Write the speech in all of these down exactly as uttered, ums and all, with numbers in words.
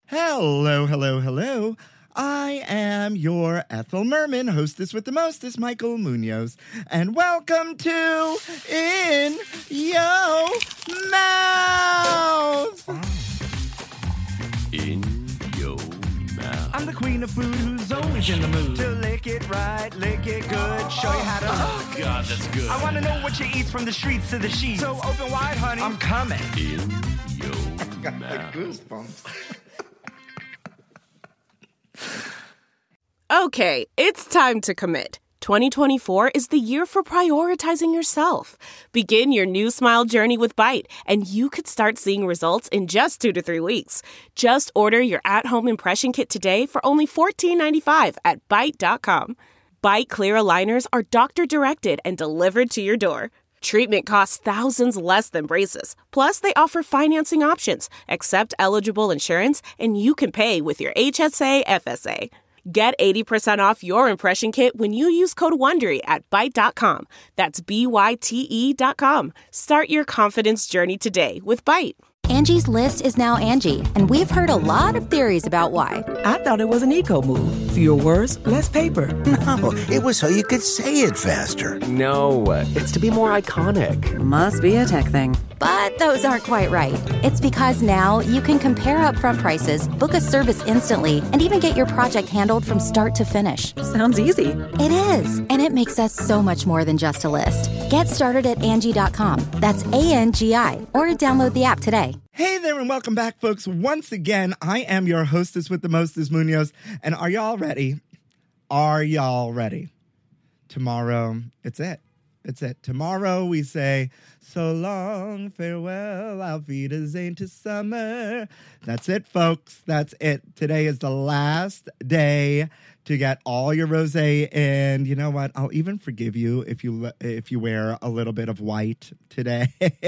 Hello, hello, hello. I am your Ethel Merman, hostess with the mostest, Michael Munoz. And welcome to In Yo Mouth. In Yo Mouth. I'm the queen of food who's always in the mood to lick it right, lick it good, show you how to. Oh, God, that's good. I want to know what you eat from the streets to the sheets. So open wide, honey. I'm coming. In Yo Got the Mouth. goosebumps. Okay, it's time to commit. twenty twenty-four is the year for prioritizing yourself. Begin your new smile journey with Byte, and you could start seeing results in just two to three weeks. Just order your at-home impression kit today for only fourteen ninety-five at Byte dot com. Byte clear aligners are doctor-directed and delivered to your door. Treatment costs thousands less than braces. Plus, they offer financing options, accept eligible insurance, and you can pay with your H S A F S A. Get eighty percent off your impression kit when you use code WONDERY at Byte dot com. That's B Y T E dot com. Start your confidence journey today with Byte. Angie's List is now Angie, and we've heard a lot of theories about why. I thought it was an eco move. Fewer words, less paper. No, it was so you could say it faster. No, it's to be more iconic. Must be a tech thing. But those aren't quite right. It's because now you can compare upfront prices, book a service instantly, and even get your project handled from start to finish. Sounds easy. It is, and it makes us so much more than just a list. Get started at Angie dot com. That's A N G I, or download the app today. Hey there and welcome back, folks. Once again, I am your hostess with the mostest, Munoz. And are y'all ready? Are y'all ready? Tomorrow, it's it. It's it. Tomorrow we say, so long, farewell, auf Wiedersehen to summer. That's it, folks. That's it. Today is the last day to get all your rosé in. You know what? I'll even forgive you if you if you wear a little bit of white today.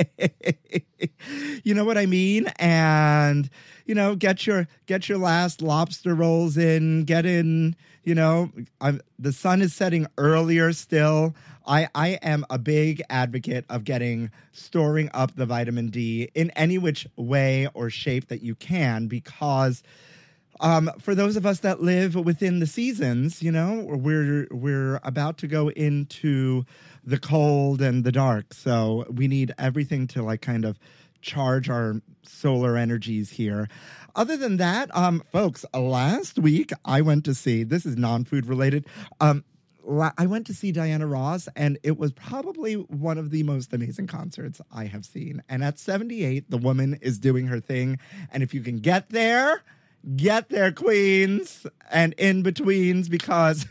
You know what I mean? And, you know, get your get your last lobster rolls in. Get in, you know, I'm, the sun is setting earlier still. I, I am a big advocate of getting, storing up the vitamin D in any which way or shape that you can, because um, for those of us that live within the seasons, you know, we're we're about to go into the cold and the dark. So we need everything to like kind of charge our solar energies here. Other than that, um, folks, last week I went to see, this is non-food related, um, I went to see Diana Ross, and it was probably one of the most amazing concerts I have seen. And at seventy-eight, the woman is doing her thing. And if you can get there, get there, queens and in-betweens, because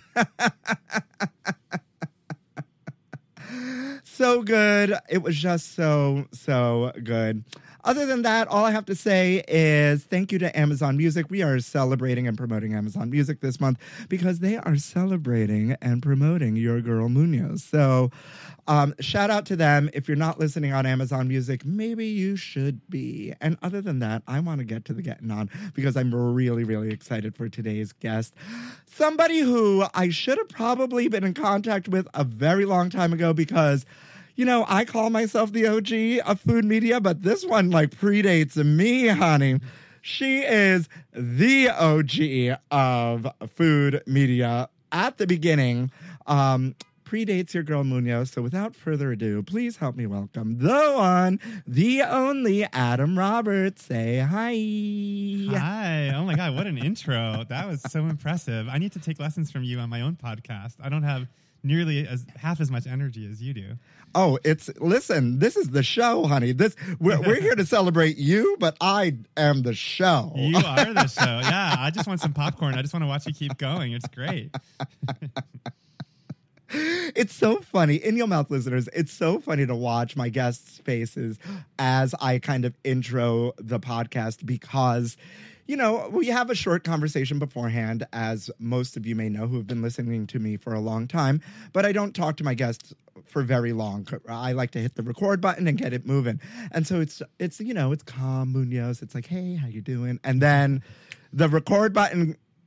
so good. It was just so, so good. Other than that, all I have to say is thank you to Amazon Music. We are celebrating and promoting Amazon Music this month because they are celebrating and promoting your girl Munoz. So um, shout out to them. If you're not listening on Amazon Music, maybe you should be. And other than that, I want to get to the getting on because I'm really, really excited for today's guest. Somebody who I should have probably been in contact with a very long time ago because, you know, I call myself the O G of food media, but this one, like, predates me, honey. She is the O G of food media at the beginning. Um, predates your girl Munoz. So without further ado, please help me welcome the one, the only Adam Roberts. Say hi. Hi. Oh, my God. What an intro. That was so impressive. I need to take lessons from you on my own podcast. I don't have nearly as half as much energy as you do. Oh, it's, listen, this is the show, honey. This we're, we're here to celebrate you, but I am the show. You are the show. Yeah, I just want some popcorn. I just want to watch you keep going. It's great. It's so funny. In Your Mouth listeners, it's so funny to watch my guests' faces as I kind of intro the podcast because, you know, we have a short conversation beforehand, as most of you may know who have been listening to me for a long time, but I don't talk to my guests for very long. I like to hit the record button and get it moving. And so it's, it's you know, it's calm, Munoz. It's like, hey, how you doing? And then the record button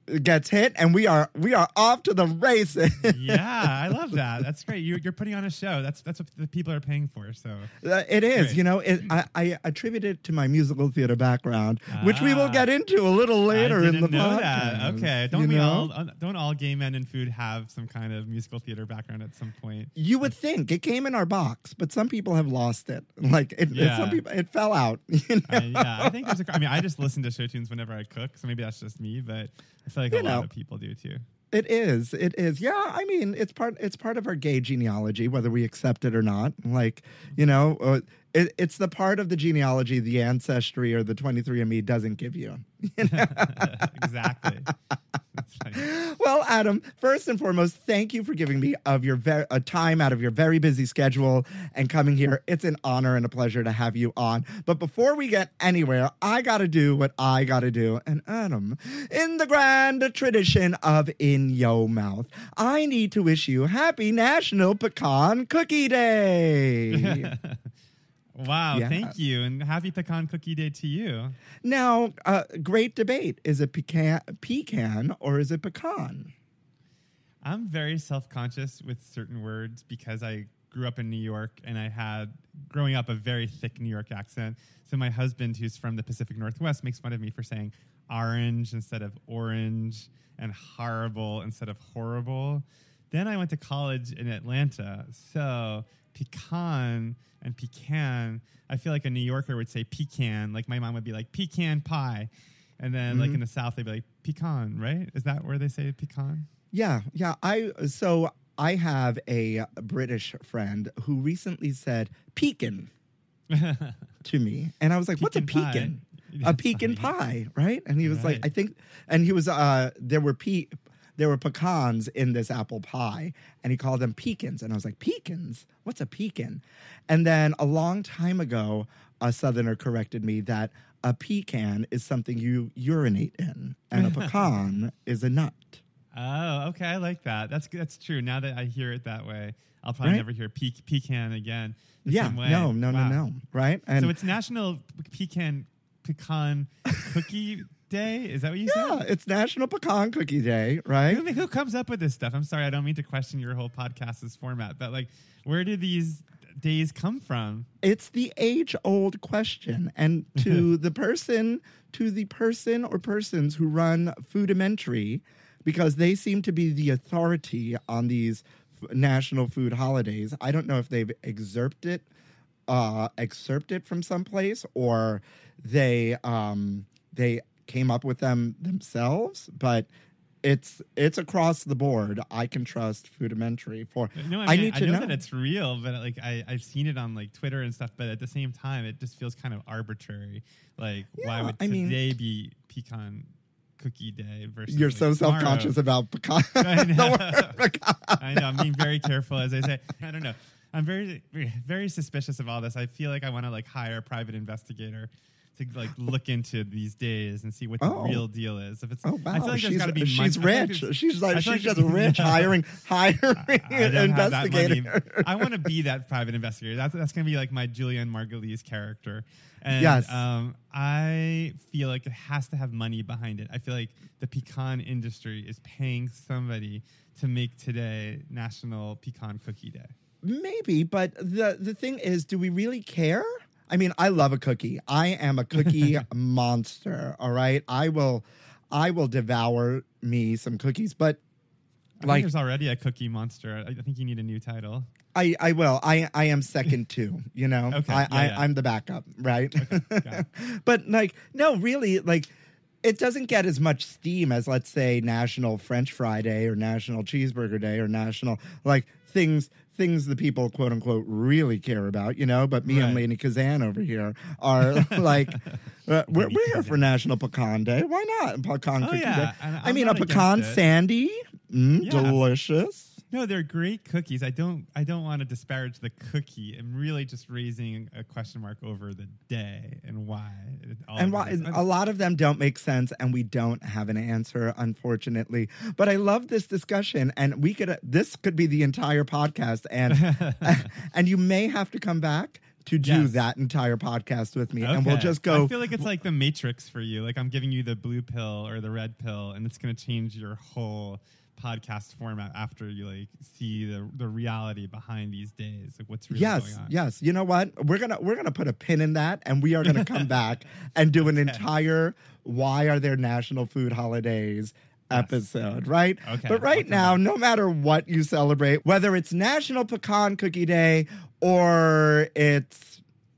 gets hit, and we are we are off to the races. Yeah, I love that. That's great. You, you're putting on a show. That's that's what the people are paying for. So uh, it is. Great. You know, it, I, I attribute it to my musical theater background, which we will get into a little later I in didn't the know podcast. that. Okay, don't you we know? all? Don't all gay men in food have some kind of musical theater background at some point? You would think it came in our box, but some people have lost it. Like it, Yeah. it, some people, it fell out. You know? Uh, yeah, I think there's. A, I mean, I just listen to show tunes whenever I cook, so maybe that's just me. But I feel like You a know. lot of people do too. It is. It is. Yeah. I mean, it's part. It's part of our gay genealogy, whether we accept it or not. Like, you know, uh, it, it's the part of the genealogy the ancestry or the twenty-three and me doesn't give you. You know? Exactly. That's funny. Well, Adam, first and foremost, thank you for giving me of your ver- a time out of your very busy schedule and coming here. It's an honor and a pleasure to have you on. But before we get anywhere, I got to do what I got to do. And Adam, in the grand tradition of In Yo Mouth, I need to wish you happy National Pecan Cookie Day. Wow, Yeah. thank you, and happy pecan cookie day to you. Now, uh, great debate. Is it pecan, pecan or is it pecan? I'm very self-conscious with certain words because I grew up in New York and I had, growing up, a very thick New York accent. So my husband, who's from the Pacific Northwest, makes fun of me for saying orange instead of orange and horrible instead of horrible. Then I went to college in Atlanta. So pecan and pecan, I feel like a New Yorker would say pecan. Like my mom would be like pecan pie. And then Mm-hmm. like in the South, they'd be like pecan, right? Is that where they say pecan? Yeah, yeah. I so I have a British friend who recently said pecan to me, and I was like, "What's a Pecan pie. pecan? A That's pecan funny. pie, right?" And he was like, Right. "I think," and he was uh, there were pe- there were pecans in this apple pie, and he called them pecans, and I was like, "Pecans? What's a pecan?" And then a long time ago, a Southerner corrected me that a pecan is something you urinate in, and a pecan is a nut. Oh, okay. I like that. That's that's true. Now that I hear it that way, I'll probably Right? never hear pe- pecan again. The Yeah, same way. no, no, Wow. no, no, right? And So it's National Pecan Pecan Cookie Day. Is that what you yeah, said? it's National Pecan Cookie Day, right? Who, who comes up with this stuff? I'm sorry, I don't mean to question your whole podcast's format, but like, where do these days come from? It's the age-old question, and to the person, to the person or persons who run Foodimentary, because they seem to be the authority on these f- national food holidays. I don't know if they've excerpted, uh, excerpted from someplace, or they um, they came up with them themselves, but. It's it's across the board. I can trust Foodimentary for. No, I, I mean, need I to know, know. that it's real, but like I, I've seen it on like Twitter and stuff. But at the same time, it just feels kind of arbitrary. Like, why Yeah, would I mean- today be pecan cookie day versus You're like, so tomorrow? self-conscious about pecan. I know. the word pecan. I know. I'm being very careful as I say. I don't know. I'm very, very suspicious of all this. I feel like I want to like hire a private investigator to like look into these days and see what the Oh. real deal is. If it's, Oh wow, I feel like there's she's, got to be. she's mon- I feel like rich. there's- She's I like feel she's like- just rich, hiring hiring I an don't have that money. investigator. I want to be that private investigator. That's that's going to be like my Julianne Margulies character. And, Yes. Um, I feel like it has to have money behind it. I feel like the pecan industry is paying somebody to make today National Pecan Cookie Day. Maybe, but the the thing is, do we really care? I mean, I love a cookie. I am a cookie monster. All right, I will, I will devour me some cookies. But I like, think there's already a cookie monster. I, I think you need a new title. I, I will. I, I am second too. You know, Okay, I, yeah, I yeah. I'm the backup, right? got it. But like, no, really, like, it doesn't get as much steam as, let's say, National French Fry Day or National Cheeseburger Day or National like things things the people quote unquote really care about, you know. But me and Right. Lainey Kazan over here are like, uh, we're, Lainey we're here Kazan. for National Pecan Day. Why not pecan Oh, cookie yeah. day? And I I'm mean, a not against pecan it. sandy, mm, Yeah. delicious. No, they're great cookies. I don't. I don't want to disparage the cookie. I'm really just raising a question mark over the day and why. it- all And of why, this. a lot of them don't make sense, and we don't have an answer, unfortunately. But I love this discussion, and we could. This could be the entire podcast, and and you may have to come back to do Yes. that entire podcast with me, Okay. and we'll just go. I feel like it's like the Matrix for you. Like I'm giving you the blue pill or the red pill, and it's going to change your whole podcast format after you like see the the reality behind these days, like what's really yes, going on. yes. You know what? We're gonna we're gonna put a pin in that, and we are gonna come back and do an entire "Why Are There National Food Holidays" episode, right? Okay, But right I'll come now, back. no matter what you celebrate, whether it's National Pecan Cookie Day or it's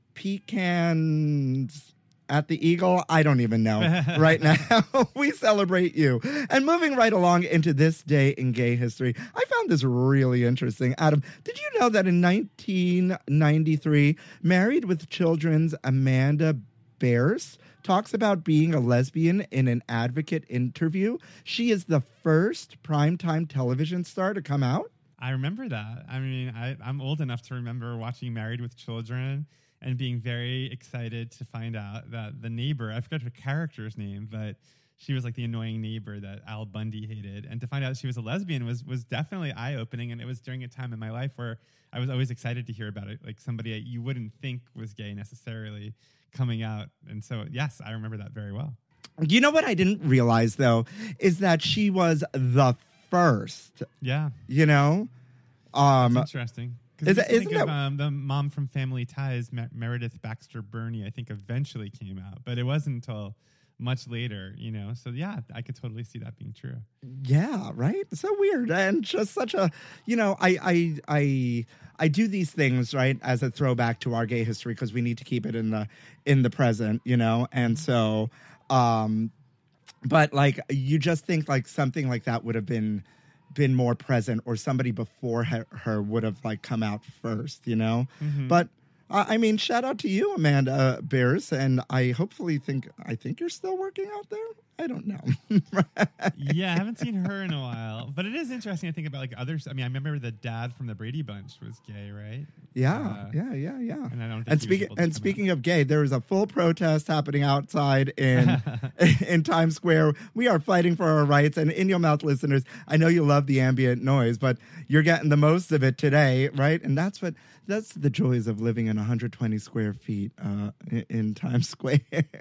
pecans at the Eagle, I don't even know. Right now, we celebrate you. And moving right along into this day in gay history, I found this really interesting. Adam, did you know that in nineteen ninety-three, Married with Children's Amanda Bears talks about being a lesbian in an Advocate interview? She is the first primetime television star to come out. I remember that. I mean, I, I'm old enough to remember watching Married with Children and being very excited to find out that the neighbor, I forgot her character's name, but she was like the annoying neighbor that Al Bundy hated. And to find out she was a lesbian was was definitely eye-opening. And it was during a time in my life where I was always excited to hear about it, like somebody you wouldn't think was gay necessarily coming out. And so, yes, I remember that very well. You know what I didn't realize, though, is that she was the first, Yeah, you know? Um, that's interesting. is Because that- think isn't of, that- um, the mom from Family Ties, Mer- Meredith Baxter Burney, I think eventually came out, but it wasn't until much later, you know. So yeah, I could totally see that being true. Yeah, right. So weird, and just such a, you know, I, I, I, I do these things right as a throwback to our gay history because we need to keep it in the in the present, you know. And so, um, but like you just think like something like that would have been been more present, or somebody before her, her would have like come out first, you know. Mm-hmm. But uh, I mean, shout out to you, Amanda Bears, and I hopefully think I think you're still working out there. I don't know. Yeah, I haven't seen her in a while, but it is interesting to think about like others. I mean, I remember the dad from the Brady Bunch was gay, right? Yeah, Uh, yeah, yeah, yeah. And I don't think And he was speaking able to and come speaking of gay, there is a full protest happening outside in in Times Square. We are fighting for our rights. And in your mouth, listeners, I know you love the ambient noise, but you're getting the most of it today, right? And that's what that's the joys of living in one hundred twenty square feet uh, in, in Times Square.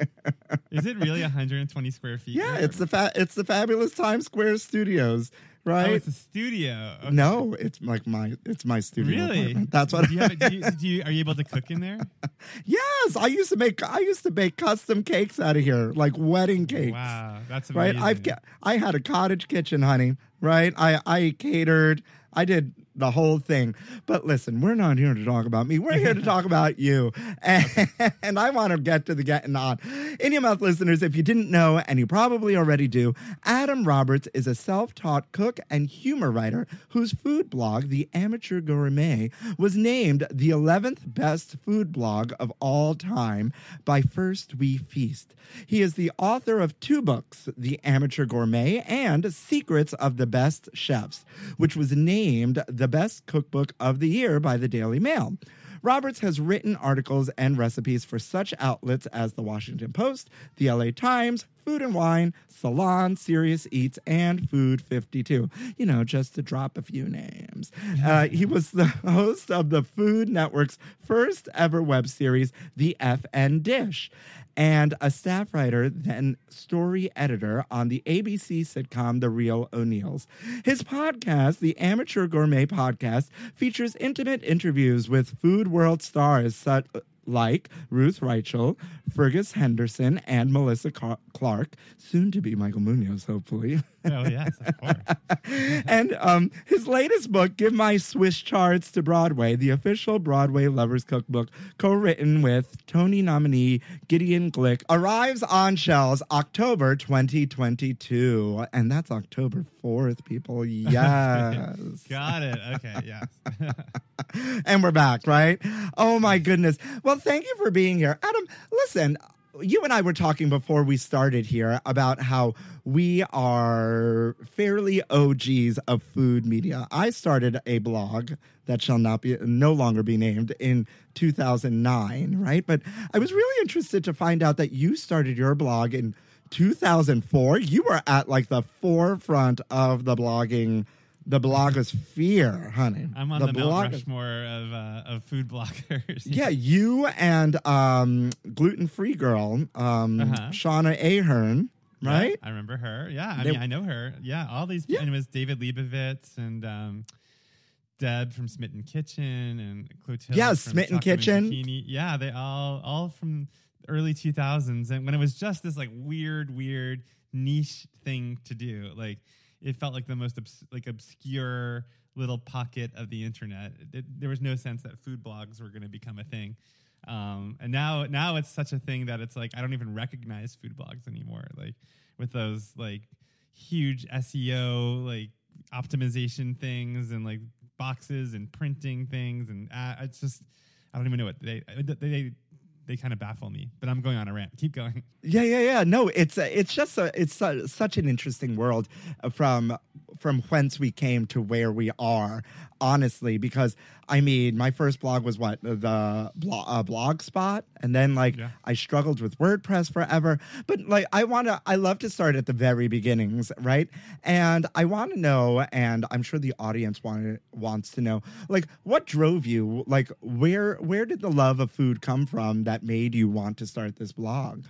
Is it really one hundred twenty square feet? Yeah, here? it's the fa- it's the fabulous Times Square Studios, right? Oh, it's a studio. Okay. No, it's like my it's my studio. Really? apartment. That's what Do you have a- do you, do you, are you able to cook in there? Yes, I used to make I used to make custom cakes out of here, like wedding cakes. Wow, that's Right? amazing. I've got, I had a cottage kitchen, honey, right? I I catered. I did the whole thing. But listen, we're not here to talk about me. We're here to talk about you. And, and I want to get to the getting on. In your mouth, listeners, if you didn't know, and you probably already do, Adam Roberts is a self-taught cook and humor writer whose food blog, The Amateur Gourmet, was named the eleventh best food blog of all time by First We Feast. He is the author of two books, The Amateur Gourmet and Secrets of the Best Chefs, which was named the best cookbook of the year by the Daily Mail. Roberts has written articles and recipes for such outlets as the Washington Post, the L A Times, Food and Wine, Salon, Serious Eats, and Food fifty-two. You know, just to drop a few names. Uh, he was the host of the Food Network's first ever web series, The F N Dish, and a staff writer, then story editor on the A B C sitcom The Real O'Neills. His podcast, the Amateur Gourmet Podcast, features intimate interviews with food world stars such like Ruth Reichel, Fergus Henderson, and Melissa Car- Clark, soon to be Michael Munoz, hopefully. Oh, yes, of course. And um, his latest book, Give My Swiss Charts to Broadway, the official Broadway Lovers Cookbook, co-written with Tony nominee Gideon Glick, arrives on shelves October twenty twenty-two. And that's October fourth, people. Yes. Got it. Okay, yes. And we're back, right? Oh, my goodness. Well, thank you for being here. Adam, listen, you and I were talking before we started here about how we are fairly O Gs of food media. I started a blog that shall not be no longer be named in two thousand nine, right? But I was really interested to find out that you started your blog in two thousand four. You were at like the forefront of the blogging The blogosphere, honey. I'm on the the, Mount blog- Rushmore of uh, of food bloggers. Yeah, you and um, gluten-free girl, um, Uh-huh. Shauna Ahern, right? Yeah, I remember her. Yeah, I They- mean, I know her. Yeah, all these. Yeah. And it was David Leibovitz and um, Deb from Smitten Kitchen and Clotilde Yeah, from Smitten Chocolate and Kitchen. Zucchini. Yeah, they all all from early two thousands, and when it was just this like weird, weird niche thing to do, like it felt like the most obs- like obscure little pocket of the internet. It, there was no sense that food blogs were going to become a thing. Um, and now, now it's such a thing that it's like I don't even recognize food blogs anymore. Like with those like huge S E O like optimization things and like boxes and printing things, and uh, it's just I don't even know what they they they, they kind of baffle me. But I'm going on a rant. Keep going. Yeah, yeah, yeah. No, it's uh, it's just a, it's uh such an interesting world uh, from from whence we came to where we are. Honestly, because I mean, my first blog was what the blog, uh, Blogspot, and then like Yeah. I struggled with WordPress forever. But like I want to, I love to start at the very beginnings, right? And I want to know, and I'm sure the audience want wants to know, like what drove you? Like where where did the love of food come from that made you want to start this blog?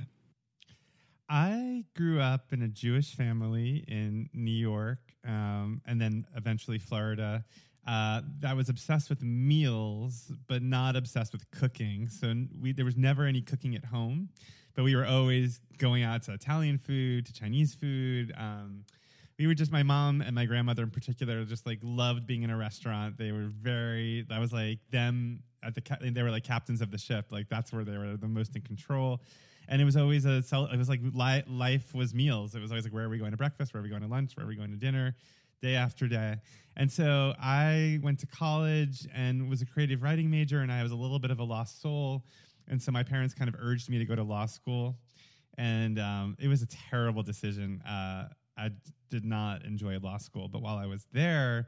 I grew up in a Jewish family in New York, um, and then eventually Florida. Uh, that was obsessed with meals, but not obsessed with cooking. So n- we there was never any cooking at home, but we were always going out to Italian food, to Chinese food. Um, we were just my mom and my grandmother in particular just like loved being in a restaurant. They were very that was like them at the ca- they were like captains of the ship. Like that's where they were the most in control. And it was always a cel- it was like li- life was meals. It was always like where are we going to breakfast? Where are we going to lunch? Where are we going to dinner? Day after day. And so I went to college and was a creative writing major, and I was a little bit of a lost soul. And so my parents kind of urged me to go to law school. And um, it was a terrible decision. Uh, I d- did not enjoy law school. But while I was there,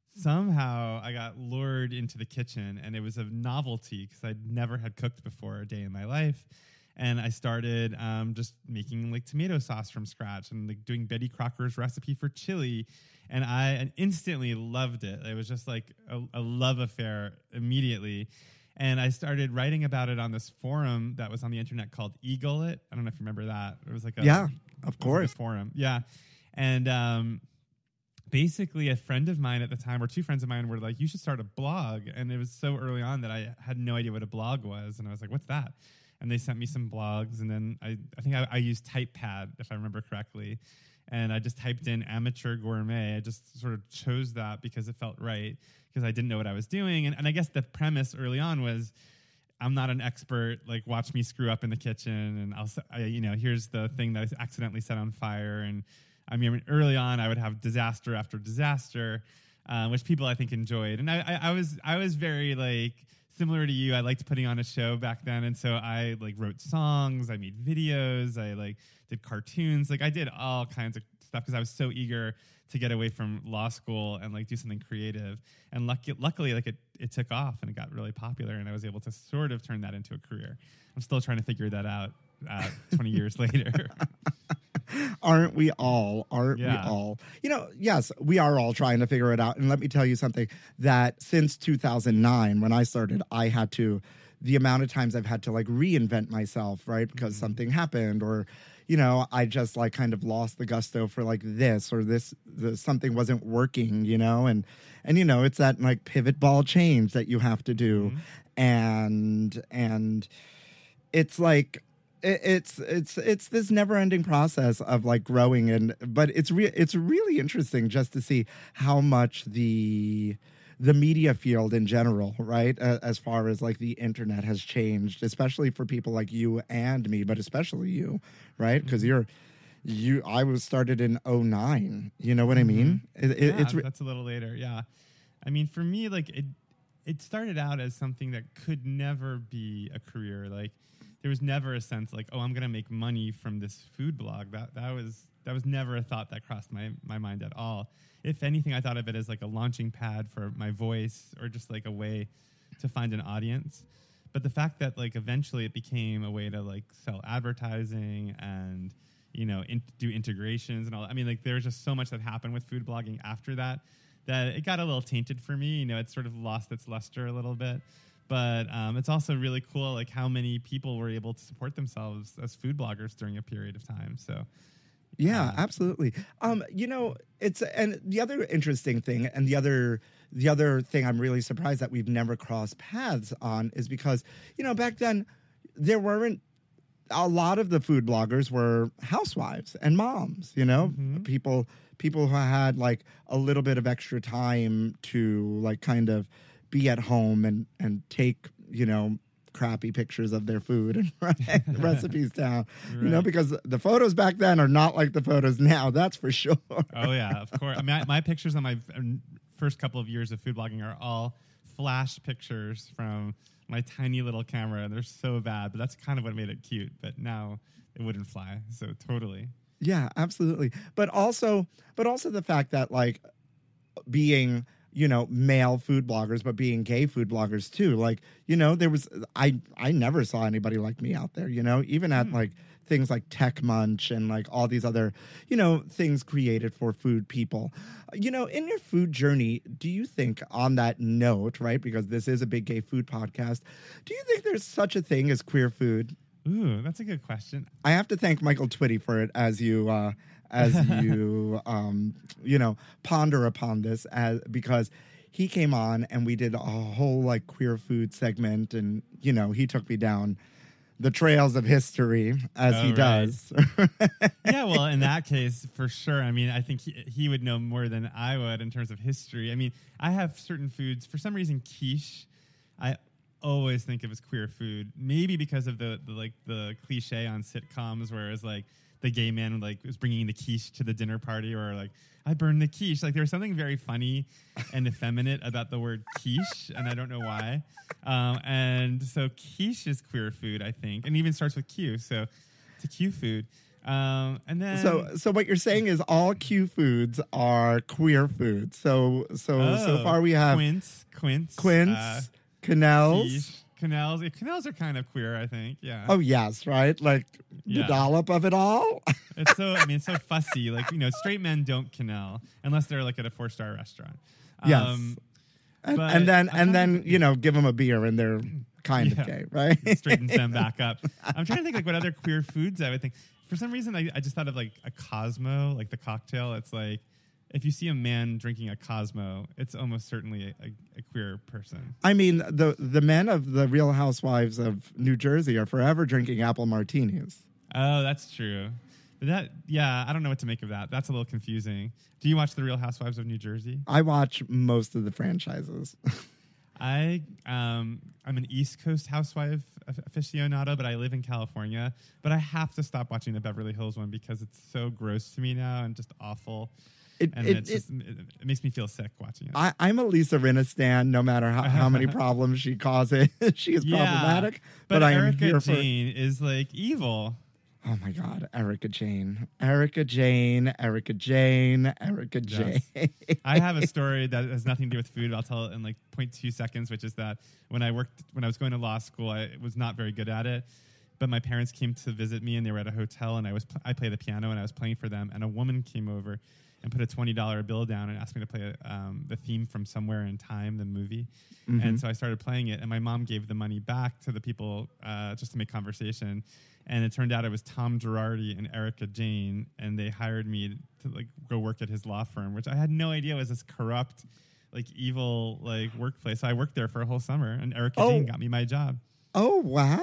somehow I got lured into the kitchen, and it was a novelty because I'd never had cooked before a day in my life. And I started um, just making like tomato sauce from scratch and like doing Betty Crocker's recipe for chili. And I instantly loved it. It was just like a, a love affair immediately. And I started writing about it on this forum that was on the internet called eGullet. I don't know if you remember that. It was like a, Yeah, of it was like course. a forum. Yeah. And um, basically a friend of mine at the time, or two friends of mine, were like, you should start a blog. And it was so early on that I had no idea what a blog was. And I was like, what's that? And they sent me some blogs. And then I, I think I, I used TypePad, if I remember correctly. And I just typed in amateur gourmet. I just sort of chose that because it felt right, because I didn't know what I was doing. And, and I guess the premise early on was, I'm not an expert. Like, watch me screw up in the kitchen, and I'll, s- I, you know, here's the thing that I accidentally set on fire. And I mean, early on, I would have disaster after disaster, uh, which people I think enjoyed. And I, I, I was, I was very like similar to you. I liked putting on a show back then, and so I like wrote songs, I made videos, I like did cartoons, like I did all kinds of stuff because I was so eager to get away from law school and like do something creative. And lucky, luckily, like it, it took off and it got really popular, and I was able to sort of turn that into a career. I'm still trying to figure that out uh, twenty years later. Aren't we all? Aren't Yeah. we all? You know, yes, we are all trying to figure it out. And let me tell you something, that since two thousand nine, when I started, I had to, the amount of times I've had to like reinvent myself, right? Because Mm-hmm. something happened, or, you know, I just like kind of lost the gusto for like this, or this, the, something wasn't working, you know? And, and, you know, it's that like pivot ball change that you have to do. Mm-hmm. And, and it's like, it- it's it's it's this never-ending process of like growing, and but it's re- it's really interesting just to see how much the the media field in general, right, uh, as far as like the internet has changed, especially for people like you and me, but especially you, right? Because you're you I was started in oh nine, you know what I mean? It, it, Yeah, it's re- that's a little later. Yeah, I mean, for me, like it, it started out as something that could never be a career. Like there was never a sense like, oh, I'm gonna make money from this food blog. That that was that was never a thought that crossed my my mind at all. If anything, I thought of it as like a launching pad for my voice, or just like a way to find an audience. But the fact that like eventually it became a way to like sell advertising and, you know, in, do integrations and all that. I mean, like there's just so much that happened with food blogging after that, that it got a little tainted for me. You know, it sort of lost its luster a little bit. But um, it's also really cool, like how many people were able to support themselves as food bloggers during a period of time. So, yeah, uh, absolutely. Um, you know, it's and the other interesting thing, and the other the other thing I'm really surprised that we've never crossed paths on is because you know back then there weren't a lot of the food bloggers were housewives and moms. You know, mm-hmm. people people who had like a little bit of extra time to like kind of be at home and, and take, you know, crappy pictures of their food and write recipes down, right. you know, because the photos back then are not like the photos now. That's for sure. Oh, yeah, of course. I mean, I, my pictures on my first couple of years of food blogging are all flash pictures from my tiny little camera. They're so bad, but that's kind of what made it cute. But now it wouldn't fly. So totally. Yeah, absolutely. But also, but also the fact that like being, you know, male food bloggers, but being gay food bloggers too. Like, you know, there was, I, I never saw anybody like me out there, you know, even at mm. like things like Tech Munch and like all these other, you know, things created for food people. You know, in your food journey, do you think on that note, right, because this is a big gay food podcast, do you think there's such a thing as queer food? Ooh, that's a good question. I have to thank Michael Twitty for it as you, uh, as you, um, you know, ponder upon this, as because he came on and we did a whole like queer food segment, and you know, he took me down the trails of history as oh, he right. does. Yeah, well, in that case, for sure. I mean, I think he, he would know more than I would in terms of history. I mean, I have certain foods. For some reason, quiche, I always think of as queer food. Maybe because of the, the like the cliche on sitcoms, where it's like the gay man like was bringing the quiche to the dinner party, or like I burned the quiche. Like there was something very funny and effeminate about the word quiche, and I don't know why. Um, and so quiche is queer food, I think, and even starts with Q. So it's a Q food. Um, and then so so what you're saying is all Q foods are queer foods. So so oh, so far we have quince, quince, quince, uh, quenelles. quiche. Canals, yeah, canals are kind of queer, I think. Yeah. Oh yes, right. Like yeah. the dollop of it all. It's so. I mean, it's so fussy. Like you know, straight men don't canal unless they're like at a four star restaurant. Yes. Um, and, and then I'm and then you know, give them a beer and they're kind yeah. of gay, right? Straightens them back up. I'm trying to think like what other queer foods I would think. For some reason, I, I just thought of like a Cosmo, like the cocktail. It's like, if you see a man drinking a Cosmo, it's almost certainly a, a, a queer person. I mean, the the men of the Real Housewives of New Jersey are forever drinking apple martinis. Oh, that's true. But that, yeah, I don't know what to make of that. That's a little confusing. Do you watch The Real Housewives of New Jersey? I watch most of the franchises. I um I'm an East Coast housewife aficionado, but I live in California. But I have to stop watching the Beverly Hills one because it's so gross to me now and just awful. It, and it, it's just, it, it makes me feel sick watching it. I, I'm a Lisa Rinna stan, no matter how, how many problems she causes. She is yeah, problematic, but, but I am Erica here Jane for... is like evil. Oh my God, Erica Jane, Erica Jane, Erica Jane, Erica Jane. Yes. I have a story that has nothing to do with food. I'll tell it in like zero point two seconds, which is that when I worked, when I was going to law school, I was not very good at it. But my parents came to visit me, and they were at a hotel, and I was I played the piano, and I was playing for them, and a woman came over and put a twenty dollar bill down and asked me to play um, the theme from Somewhere in Time, the movie. Mm-hmm. And so I started playing it, and my mom gave the money back to the people uh, just to make conversation. And it turned out it was Tom Girardi and Erica Jane, and they hired me to like go work at his law firm, which I had no idea was this corrupt, like evil, like workplace. So I worked there for a whole summer, and Erica oh. Jane got me my job. Oh wow!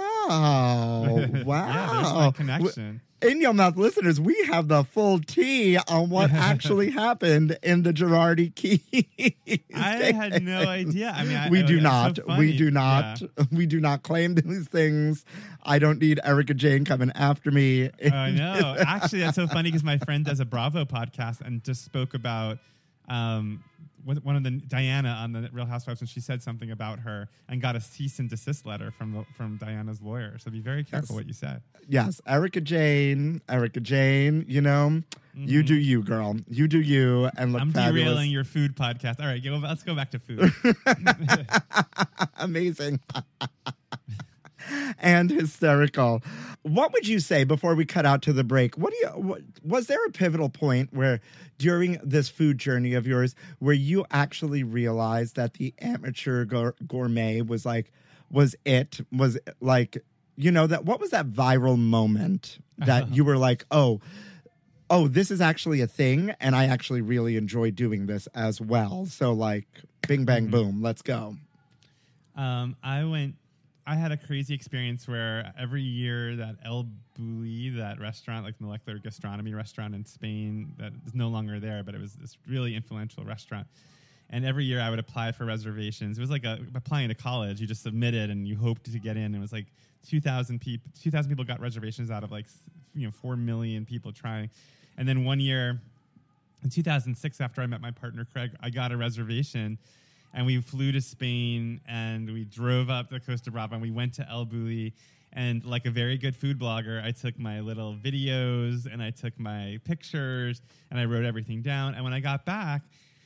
Wow! Yeah, there's my connection. In Your Mouth listeners, we have the full tea on what actually happened in the Girardi Keys. I had no idea. I mean, I, we I, do I, not. So we do not. Yeah. We do not claim these things. I don't need Erica Jane coming after me. I know. Actually, that's so funny because my friend does a Bravo podcast and just spoke about um, one of the Diana on the Real Housewives, and she said something about her and got a cease and desist letter from the, from Diana's lawyer. So be very careful yes. what you said. Yes, Erica Jane, Erica Jane. You know, mm-hmm. you do you, girl. You do you, and look I'm fabulous. derailing your food podcast. All right, go, let's go back to food. Amazing. and hysterical. What would you say before we cut out to the break? What do you? What, was there a pivotal point where, during this food journey of yours, where you actually realized that the amateur gour- gourmet was like, was it? Was like, you know, that what was that viral moment that you were like, oh, oh, this is actually a thing, and I actually really enjoy doing this as well. So like, bing, bang, mm-hmm. boom, let's go. Um, I went. I had a crazy experience where every year that El Bulli, that restaurant, like molecular gastronomy restaurant in Spain, that is no longer there, but it was this really influential restaurant. And every year I would apply for reservations. It was like a, applying to college. You just submitted and you hoped to get in. It was like two thousand people. two thousand people got reservations out of like you know four million people trying. And then one year, in two thousand six, after I met my partner Craig, I got a reservation. And we flew to Spain, and we drove up the Costa Brava, and we went to El Bulli. And like a very good food blogger, I took my little videos, and I took my pictures, and I wrote everything down. And when I got back,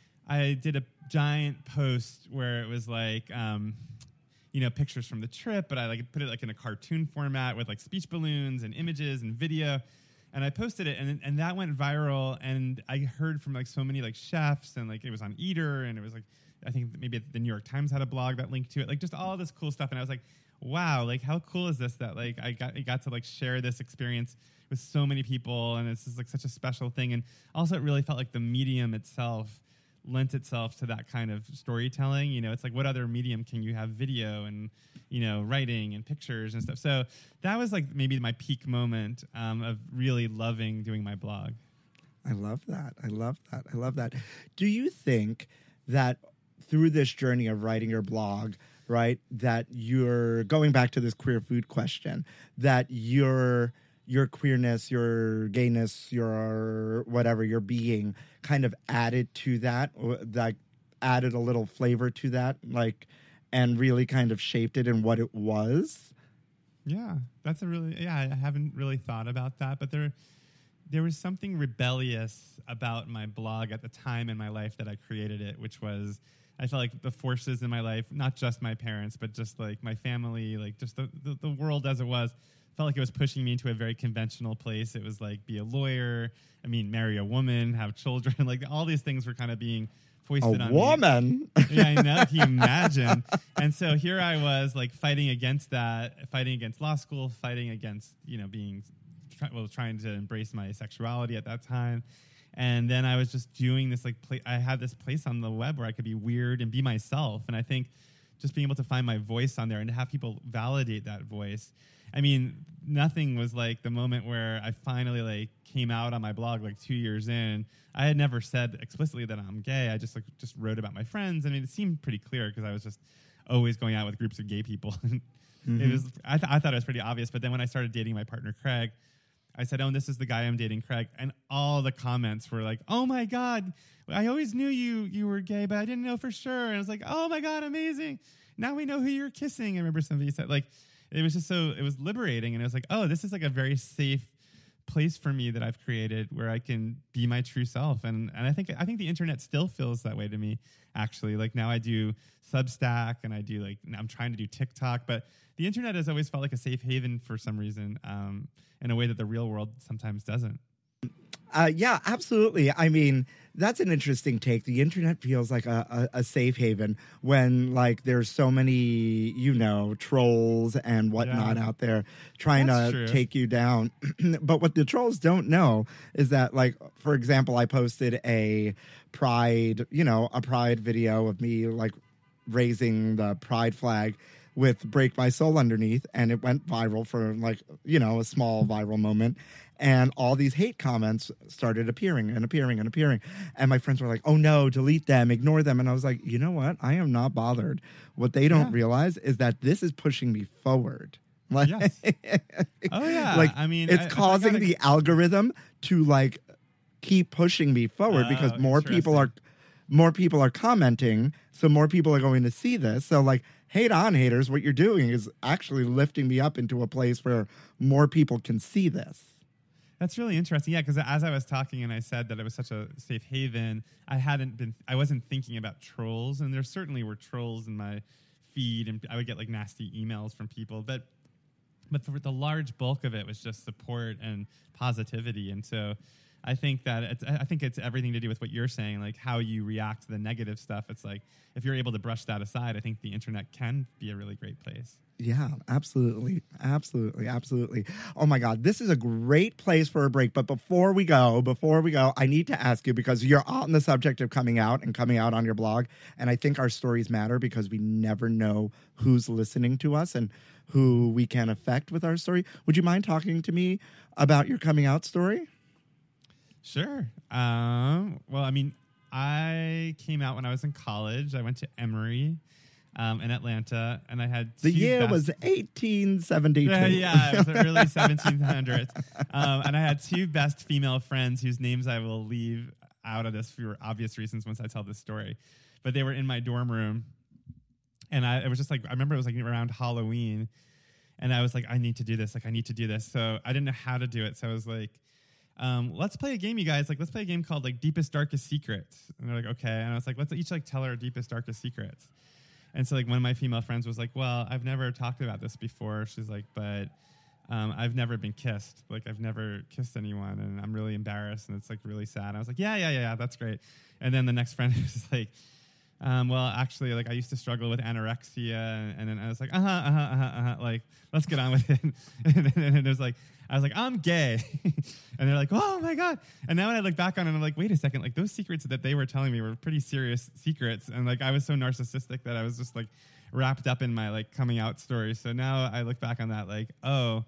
I did a giant post where it was like, um, you know, pictures from the trip, but I like put it like in a cartoon format with like speech balloons and images and video. And I posted it, and and that went viral. And I heard from like so many like chefs, and like it was on Eater, and it was like, I think maybe the New York Times had a blog that linked to it, like just all this cool stuff. And I was like, wow, like how cool is this that like I got I got to like share this experience with so many people, and it's just like such a special thing. And also it really felt like the medium itself lent itself to that kind of storytelling. You know, it's like, what other medium can you have video and, you know, writing and pictures and stuff? So that was like maybe my peak moment um, of really loving doing my blog. I love that. I love that. I love that. Do you think that through this journey of writing your blog, right, that you're going back to this queer food question, that your your queerness, your gayness, your whatever, your being kind of added to that, that added a little flavor to that, like, and really kind of shaped it in what it was? Yeah, that's a really, yeah, I haven't really thought about that, but there, there was something rebellious about my blog at the time in my life that I created it, which was, I felt like the forces in my life, not just my parents, but just like my family, like just the, the, the world as it was, felt like it was pushing me into a very conventional place. It was like, be a lawyer, I mean, marry a woman, have children, like all these things were kind of being foisted a on woman. me. Yeah, I know, can you imagine? And so here I was like fighting against that, fighting against law school, fighting against, you know, being, try, well, trying to embrace my sexuality at that time. And then I was just doing this, like, pla- I had this place on the web where I could be weird and be myself. And I think just being able to find my voice on there and to have people validate that voice. I mean, nothing was like the moment where I finally, like, came out on my blog, like, two years in. I had never said explicitly that I'm gay. I just, like, just wrote about my friends. I mean, it seemed pretty clear because I was just always going out with groups of gay people. mm-hmm. It was, I, th- I thought it was pretty obvious. But then when I started dating my partner, Craig, I said, oh, and this is the guy I'm dating, Craig. And all the comments were like, oh, my God, I always knew you you were gay, but I didn't know for sure. And I was like, oh, my God, amazing. Now we know who you're kissing. I remember somebody said, like, it was just so, it was liberating. And it was like, oh, this is like a very safe place for me that I've created where I can be my true self. And and I think I think the internet still feels that way to me, actually. Like now I do Substack and I do like, I'm trying to do TikTok, but the internet has always felt like a safe haven for some reason, um, in a way that the real world sometimes doesn't. Uh, yeah, absolutely. I mean, that's an interesting take. The internet feels like a, a, a safe haven when, like, there's so many, you know, trolls and whatnot yeah. out there trying that's to true. take you down. But what the trolls don't know is that, like, for example, I posted a pride, you know, a pride video of me, like, raising the pride flag with Break My Soul underneath, and it went viral for, like, you know, a small viral moment. And all these hate comments started appearing and appearing and appearing. And my friends were like, oh, no, delete them, ignore them. And I was like, you know what? I am not bothered. What they don't yeah. realize is that this is pushing me forward. Like, yes. Oh, yeah. Like, I mean, it's I, causing gotta... the algorithm to, like, keep pushing me forward uh, because more people are more people are commenting. So more people are going to see this. So, like, hate on, haters. What you're doing is actually lifting me up into a place where more people can see this. That's really interesting. Yeah, because as I was talking and I said that it was such a safe haven, I hadn't been, I wasn't thinking about trolls, and there certainly were trolls in my feed, and I would get like nasty emails from people. But but for the large bulk of it was just support and positivity. And so I think that it's, I think it's everything to do with what you're saying, like how you react to the negative stuff. It's like if you're able to brush that aside, I think the internet can be a really great place. Yeah, absolutely. Absolutely. Absolutely. Oh my God. This is a great place for a break. But before we go, before we go, I need to ask you, because you're on the subject of coming out and coming out on your blog. And I think our stories matter because we never know who's listening to us and who we can affect with our story. Would you mind talking to me about your coming out story? Sure. Um, well, I mean, I came out when I was in college. I went to Emory. Um, in Atlanta, and I had the two year best- was eighteen seventy-two. Yeah, yeah, it was the early seventeen hundreds. Um, and I had two best female friends whose names I will leave out of this for obvious reasons once I tell this story. But they were in my dorm room, and I it was just like I remember it was like around Halloween, and I was like, I need to do this. Like, I need to do this. So I didn't know how to do it. So I was like, um, let's play a game, you guys. Like, let's play a game called like Deepest Darkest Secrets. And they're like, okay. And I was like, let's each like tell our deepest darkest secrets. And so, like, one of my female friends was like, well, I've never talked about this before. She's like, but um, I've never been kissed. Like, I've never kissed anyone, and I'm really embarrassed, and it's, like, really sad. I was like, yeah, yeah, yeah, yeah, that's great. And then the next friend was like, um, well, actually, like, I used to struggle with anorexia, and, and then I was like, uh-huh, uh-huh, uh-huh, uh-huh, like, let's get on with it. and, then, and it was like, I was like, I'm gay. And they're like, oh, my God. And now when I look back on it, I'm like, wait a second. Like, those secrets that they were telling me were pretty serious secrets. And, like, I was so narcissistic that I was just, like, wrapped up in my, like, coming out story. So now I look back on that like, oh,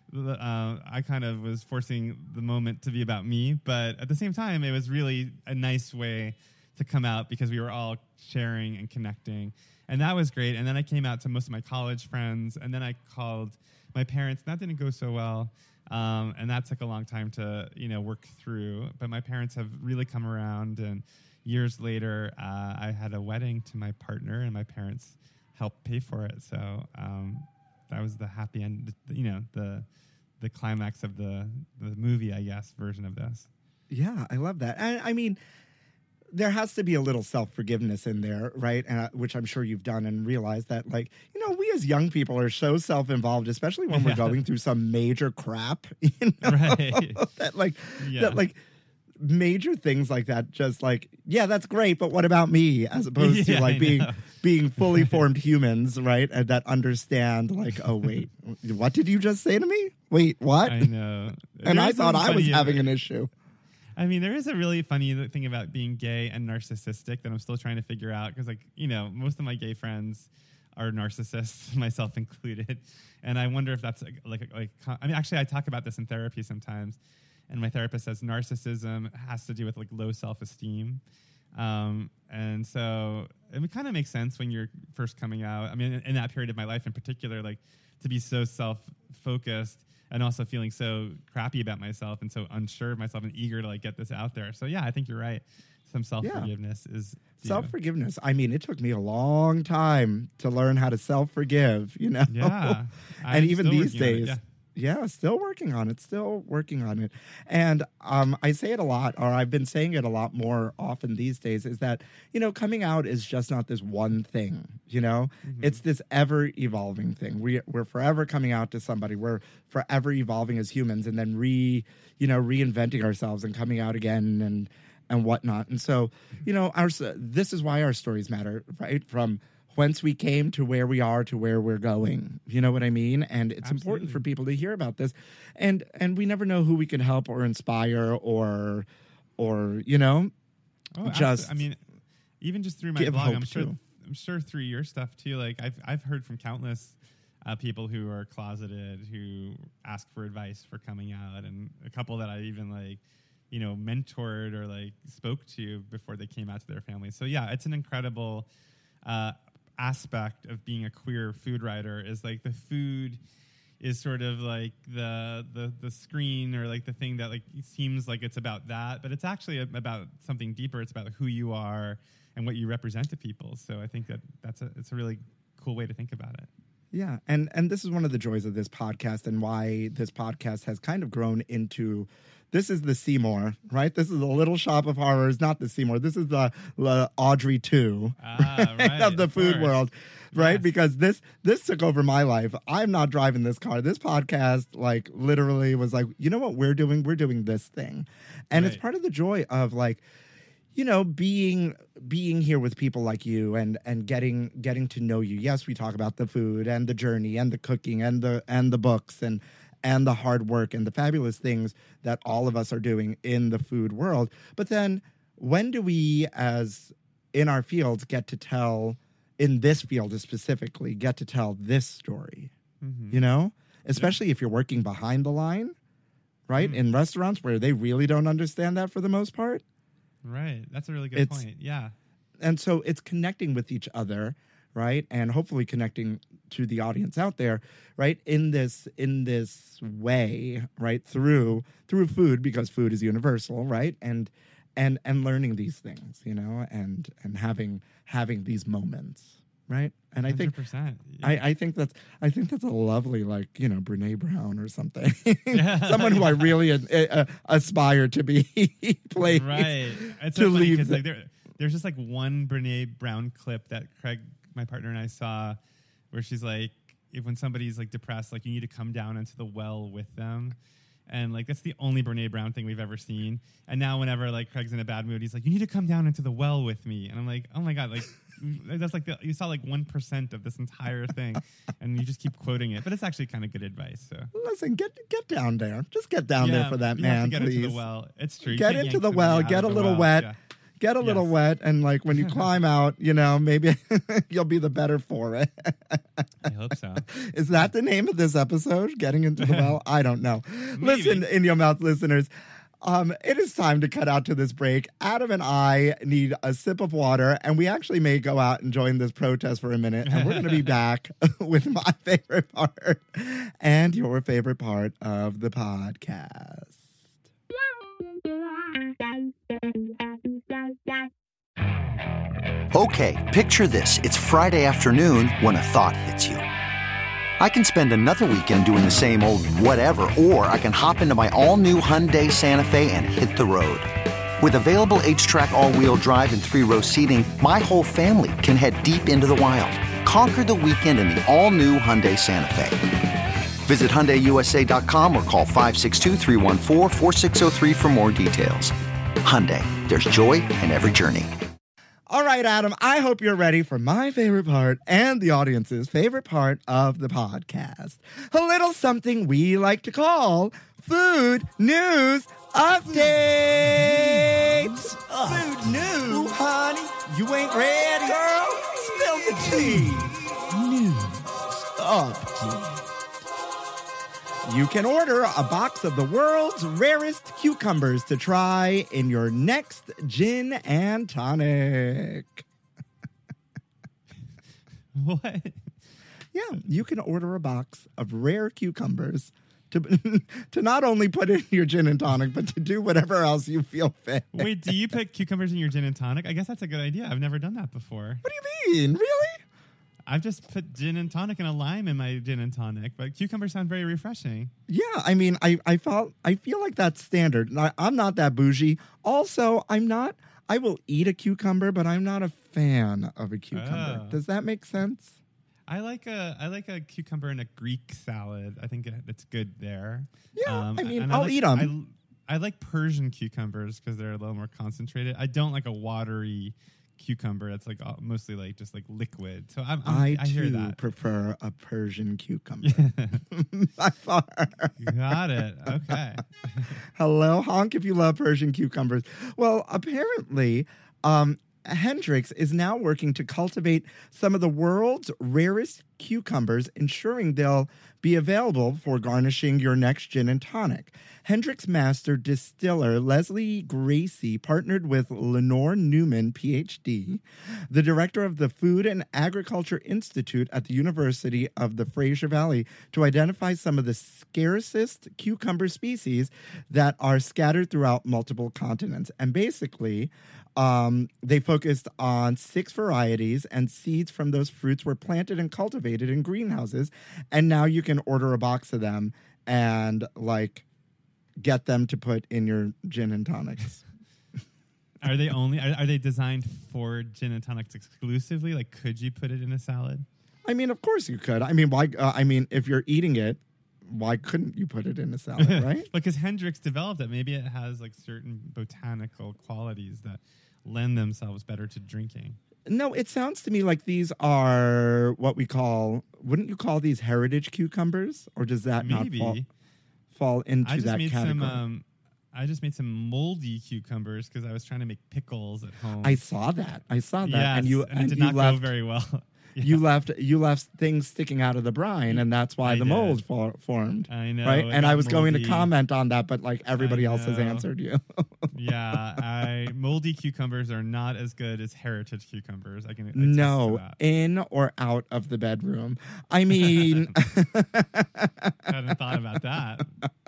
uh, I kind of was forcing the moment to be about me. But at the same time, it was really a nice way to come out because we were all sharing and connecting. And that was great. And then I came out to most of my college friends. And then I called my parents. That didn't go so well. Um, and that took a long time to, you know, work through. But my parents have really come around. And years later, uh, I had a wedding to my partner, and my parents helped pay for it. So um, that was the happy end, you know, the the climax of the, the movie, I guess, version of this. Yeah, I love that. And I mean, there has to be a little self-forgiveness in there, right? And, uh, which I'm sure you've done and realized that, like, you know, we as young people are so self-involved, especially when we're Yeah. going through some major crap, you know? Right. that, like, Yeah. that, like, major things like that, just like, yeah, that's great, but what about me? As opposed Yeah, to, like, I being know. being fully formed humans, right? And that understand, like, oh, wait, what did you just say to me? Wait, what? I know. And There I is thought something I was funny having about- an issue. I mean, there is a really funny thing about being gay and narcissistic that I'm still trying to figure out because, like, you know, most of my gay friends are narcissists, myself included, and I wonder if that's like, like, like I mean, actually, I talk about this in therapy sometimes, and my therapist says narcissism has to do with like low self-esteem, um, and so it kind of makes sense when you're first coming out. I mean, in, in that period of my life in particular, like to be so self-focused. And also feeling so crappy about myself and so unsure of myself and eager to like get this out there. So yeah, I think you're right. Some self-forgiveness yeah. is due. Self-forgiveness. I mean, it took me a long time to learn how to self-forgive, you know? Yeah. And I'm even still these working on it, days, yeah. yeah, still working on it, still working on it. And um, I say it a lot, or I've been saying it a lot more often these days, is that, you know, coming out is just not this one thing, you know? Mm-hmm. It's this ever-evolving thing. We, we're forever coming out to somebody. We're forever evolving as humans and then re, you know, reinventing ourselves and coming out again and and whatnot. And so, you know, our this is why our stories matter, right? From whence we came to where we are to where we're going. You know what I mean? And it's Absolutely. important for people to hear about this. And and we never know who we can help or inspire or or, you know, oh, just absolutely. I mean, even just through my give blog, hope I'm sure too. I'm sure through your stuff too. Like I've I've heard from countless uh, people who are closeted who ask for advice for coming out, and a couple that I even like, you know, mentored or like spoke to before they came out to their families. So yeah, it's an incredible uh, aspect of being a queer food writer is like the food is sort of like the the the screen or like the thing that like seems like it's about that, but it's actually about something deeper. It's about who you are and what you represent to people. So I think that that's a it's a really cool way to think about it. Yeah, and and this is one of the joys of this podcast and why this podcast has kind of grown into, this is the Seymour, right? This is the Little Shop of Horrors, not the Seymour. This is the, the Audrey two Ah, right, of the of food course. world. right? Yes. Because this this took over my life. I'm not driving this car. This podcast, like, literally was like, you know what we're doing? We're doing this thing. And it's Right. part of the joy of, like, you know, being being here with people like you and and getting getting to know you. Yes, we talk about the food and the journey and the cooking and the and the books and and the hard work and the fabulous things that all of us are doing in the food world. But then when do we, as in our fields, get to tell, in this field specifically, get to tell this story? Mhm. You know? Especially if you're working behind the line, right? Mm. In restaurants where they really don't understand that for the most part. Right. That's a really good It's- point. Yeah. And so it's connecting with each other, right? And hopefully connecting to the audience out there, right? In this in this way, right? Through through food, because food is universal, right? And and and learning these things, you know, and and having having these moments, right? And I think one hundred percent. Yeah. I, I think that's I think that's a lovely, like, you know, Brene Brown or something, Yeah. someone who I really uh, uh, aspire to be playing. Right. It's to so funny leave because the- like there, there's just like one Brene Brown clip that Craig, my partner, and I saw, where she's like, if when somebody's like depressed, like you need to come down into the well with them. And like that's the only Brene Brown thing we've ever seen. And now whenever like Craig's in a bad mood, he's like, "You need to come down into the well with me." And I'm like, "Oh my god!" Like that's like the, you saw like one percent of this entire thing, and you just keep quoting it. But it's actually kind of good advice. So Listen, get get down there. Just get down there Yeah, for that you have man, to get please. into the well. It's true. You Get can't into yank the somebody well, out get a of the little well. wet. Yeah. Get a little Yes. wet, and like when you climb out, you know, maybe you'll be the better for it. I hope so. Is that the name of this episode? Getting into the well? I don't know. Listen, In Your Mouth listeners, um, it is time to cut out to this break. Adam and I need a sip of water, and we actually may go out and join this protest for a minute. And we're going to be back with my favorite part and your favorite part of the podcast. Okay, picture this. It's Friday afternoon when a thought hits you. I can spend another weekend doing the same old whatever, or I can hop into my all-new Hyundai Santa Fe and hit the road. With available H-Track all-wheel drive and three-row seating, my whole family can head deep into the wild. Conquer the weekend in the all-new Hyundai Santa Fe. Visit Hyundai U S A dot com or call five six two, three one four, four six zero three for more details. Hyundai, there's joy in every journey. All right, Adam, I hope you're ready for my favorite part and the audience's favorite part of the podcast. A little something we like to call Food News Update. Food News, honey. You ain't ready, girl? Spill the tea. News Update. You can order a box of the world's rarest cucumbers to try in your next gin and tonic. What? Yeah, you can order a box of rare cucumbers to to not only put in your gin and tonic, but to do whatever else you feel fit. Wait, do you put cucumbers in your gin and tonic? I guess that's a good idea. I've never done that before. What do you mean? Really? I've just put gin and tonic and a lime in my gin and tonic, but cucumbers sound very refreshing. Yeah, I mean, I, I felt I feel like that's standard. And I, I'm not that bougie. Also, I'm not. I will eat a cucumber, but I'm not a fan of a cucumber. Oh. Does that make sense? I like a I like a cucumber in a Greek salad. I think it- that's good there. Yeah, I mean, and I'll like, eat 'em. I, I like Persian cucumbers because they're a little more concentrated. I don't like a watery cucumber that's like all, mostly like just like liquid. So I'm, I'm, I, I hear too that. prefer a Persian cucumber by far. Got it. Okay. Hello, honk if you love Persian cucumbers. Well, apparently, um, Hendrix is now working to cultivate some of the world's rarest cucumbers, ensuring they'll be available for garnishing your next gin and tonic. Hendrix master distiller Leslie Gracie partnered with Lenore Newman, P H D, the director of the Food and Agriculture Institute at the University of the Fraser Valley, to identify some of the scarcest cucumber species that are scattered throughout multiple continents. And basically, um, they focused on six varieties, and seeds from those fruits were planted and cultivated in greenhouses. And now you can order a box of them and, like, get them to put in your gin and tonics. Are they only are, are they designed for gin and tonics exclusively? Like, could you put it in a salad? I mean, of course you could. I mean, why? Uh, I mean, if you're eating it, why couldn't you put it in a salad, right? Because Hendrix developed it. Maybe it has like certain botanical qualities that lend themselves better to drinking. No, it sounds to me like these are what we call, wouldn't you call these heritage cucumbers? Or does that Maybe. not fall, fall into I just that made category? some. Um, I just made some moldy cucumbers because I was trying to make pickles at home. I saw that. I saw that. Yes, and you and and it did you not left, go very well. Yeah. You left you left things sticking out of the brine, and that's why I the did. mold for, formed. I know, right? it And got I was going to moldy. comment on that, but like everybody I else has know. answered you. Yeah, I moldy cucumbers are not as good as heritage cucumbers. I can attest No, to that. in or out of the bedroom. I mean, I hadn't thought about that.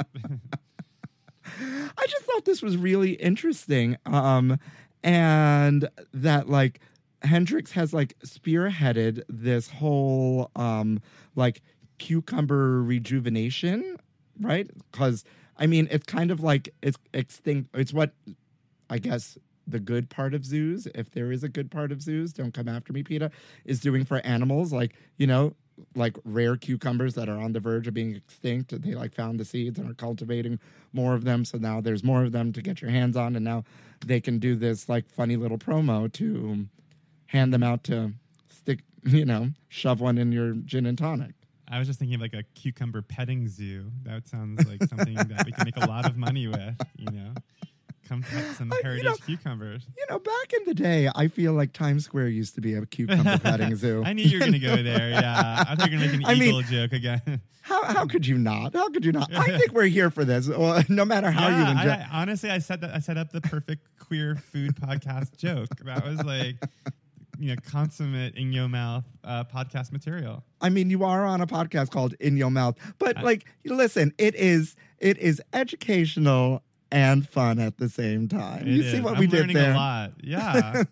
I just thought this was really interesting. Um, and that like Hendrix has like spearheaded this whole um, like cucumber rejuvenation, right? Because I mean, it's kind of like it's extinct. It's what I guess the good part of zoos, if there is a good part of zoos, don't come after me, PETA, is doing for animals. Like, you know, like rare cucumbers that are on the verge of being extinct. They like found the seeds and are cultivating more of them. So now there's more of them to get your hands on. And now they can do this like funny little promo to hand them out to stick, you know, shove one in your gin and tonic. I was just thinking of like a cucumber petting zoo. That sounds like something that we can make a lot of money with, you know. Come pet some Uh, you heritage know, cucumbers. You know, back in the day, I feel like Times Square used to be a cucumber petting zoo. I knew you were going to go there, yeah. I thought you were going to make an I mean- eagle joke again. How how could you not? How could you not? I think we're here for this. Well, no matter how yeah, you enjoy. I, I, honestly, I set that I set up the perfect queer food podcast joke. That was like, you know, consummate in your mouth uh, podcast material. I mean, you are on a podcast called In Your Mouth, but I- like, listen, it is it is educational and fun at the same time. It you see is. what I'm we did learning there? a lot. Yeah.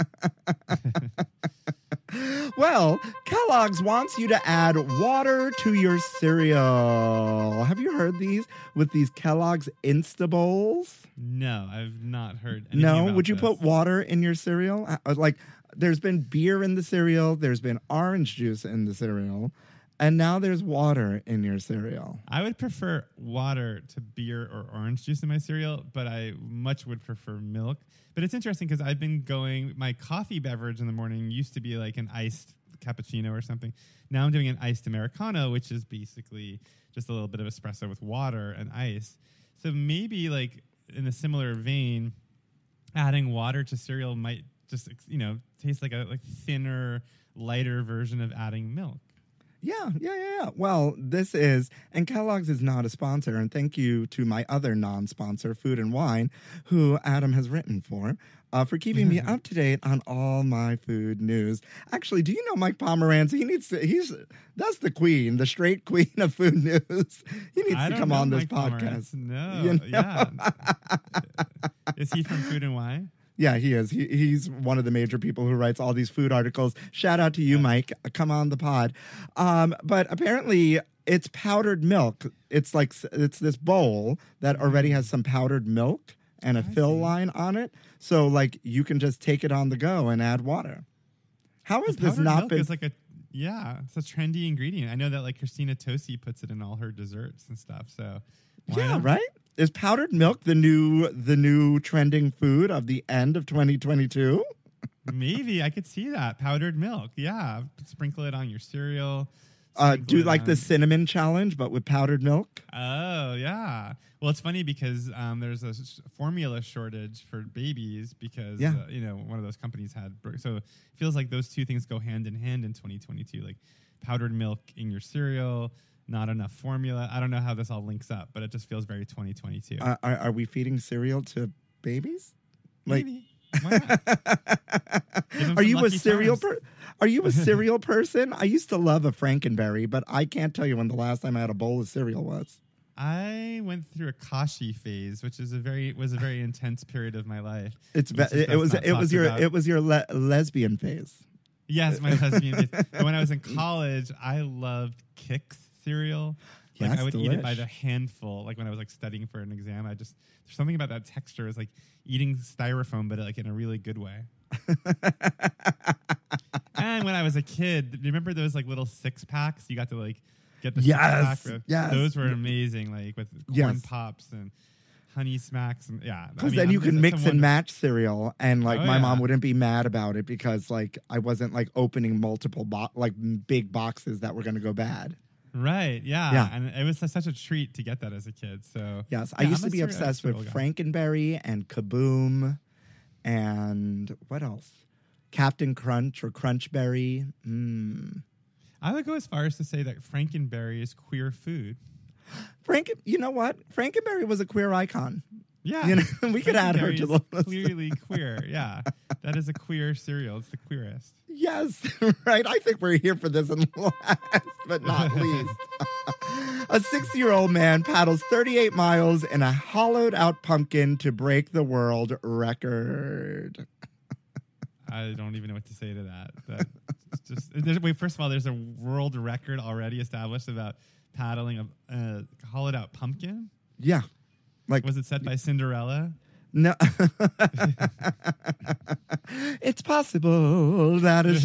Well, Kellogg's wants you to add water to your cereal. Have you heard these with these Kellogg's Insta Bowls? No, I've not heard anything No, about would you this. put water in your cereal? Uh, Like, there's been beer in the cereal, there's been orange juice in the cereal, and now there's water in your cereal. I would prefer water to beer or orange juice in my cereal, but I much would prefer milk. But it's interesting because I've been going, my coffee beverage in the morning used to be like an iced cappuccino or something. Now I'm doing an iced Americano, which is basically just a little bit of espresso with water and ice. So maybe like in a similar vein, adding water to cereal might just, you know, taste like a like thinner, lighter version of adding milk. Yeah, yeah, yeah, yeah. Well, this is, and Kellogg's is not a sponsor, and thank you to my other non-sponsor, Food and Wine, who Adam has written for, uh, for keeping me up to date on all my food news. Actually, do you know Mike Pomeranz? He needs to, he's, that's the queen, the straight queen of food news. He needs I to don't come know on this Mike podcast. Pomerantz. No, You know? yeah. Is he from Food and Wine? Yeah, he is. He, he's one of the major people who writes all these food articles. Shout out to you, Mike. Come on the pod. Um, but apparently, it's powdered milk. It's like it's this bowl that already has some powdered milk and a I fill see. line on it. So, like, you can just take it on the go and add water. How has Well, this powdered not milk been? is like a yeah, it's a trendy ingredient. I know that like Christina Tosi puts it in all her desserts and stuff. So why Yeah, not? right. Is powdered milk the new the new trending food of the end of twenty twenty-two? Maybe I could see that powdered milk. Yeah, sprinkle it on your cereal. Uh, sprinkle do it like the on- cinnamon challenge, but with powdered milk. Oh yeah. Well, it's funny because um, there's a s- formula shortage for babies because Yeah. uh, you know one of those companies had bro- so it feels like those two things go hand in hand in twenty twenty-two. Like powdered milk in your cereal, not enough formula. I don't know how this all links up, but it just feels very twenty twenty-two. Uh, are, are we feeding cereal to babies? Like, Maybe. Why not? Give them are some you a Lucky cereal? Charms. Per- are you a cereal person? I used to love a Frankenberry, but I can't tell you when the last time I had a bowl of cereal was. I went through a Kashi phase, which is a very was a very intense period of my life. It's which ve- is it was best not it was talked your about. it was your le- lesbian phase. Yes, my lesbian phase. But when I was in college, I loved Kix cereal. Like Yes, I would eat it by delish. the handful. Like when I was like studying for an exam, I just there's something about that texture. It's like eating styrofoam, but like in a really good way. time when I was a kid, remember those like little six packs? You got to like get the Yes, six pack. yes. Those were amazing, like with corn Yes. pops and honey smacks and yeah. Because I mean, then I'm you just- can it's a mix and wonder- match cereal, and like Oh, my mom yeah. wouldn't be mad about it because like I wasn't like opening multiple bo- like m- big boxes that were going to go bad. Right, yeah. Yeah. And it was such a treat to get that as a kid. So Yes, I yeah, used I'm to a be cereal- obsessed with cereal guy. Frankenberry and Kaboom, and what else? Captain Crunch or Crunchberry. Mm. I would go as far as to say that Frankenberry is queer food. Frank, you know what? Frankenberry was a queer icon. Yeah. You know, we could add her Frankenberry to is the list. Clearly queer, yeah. That is a queer cereal. It's the queerest. Yes, right. I think we're here for this, and last but not least, a six-year-old man paddles thirty-eight miles in a hollowed-out pumpkin to break the world record. I don't even know what to say to that. That it's just there's, wait. First of all, there's a world record already established about paddling a uh, hollowed out pumpkin. Yeah, like Was it set by Cinderella? no, it's possible that is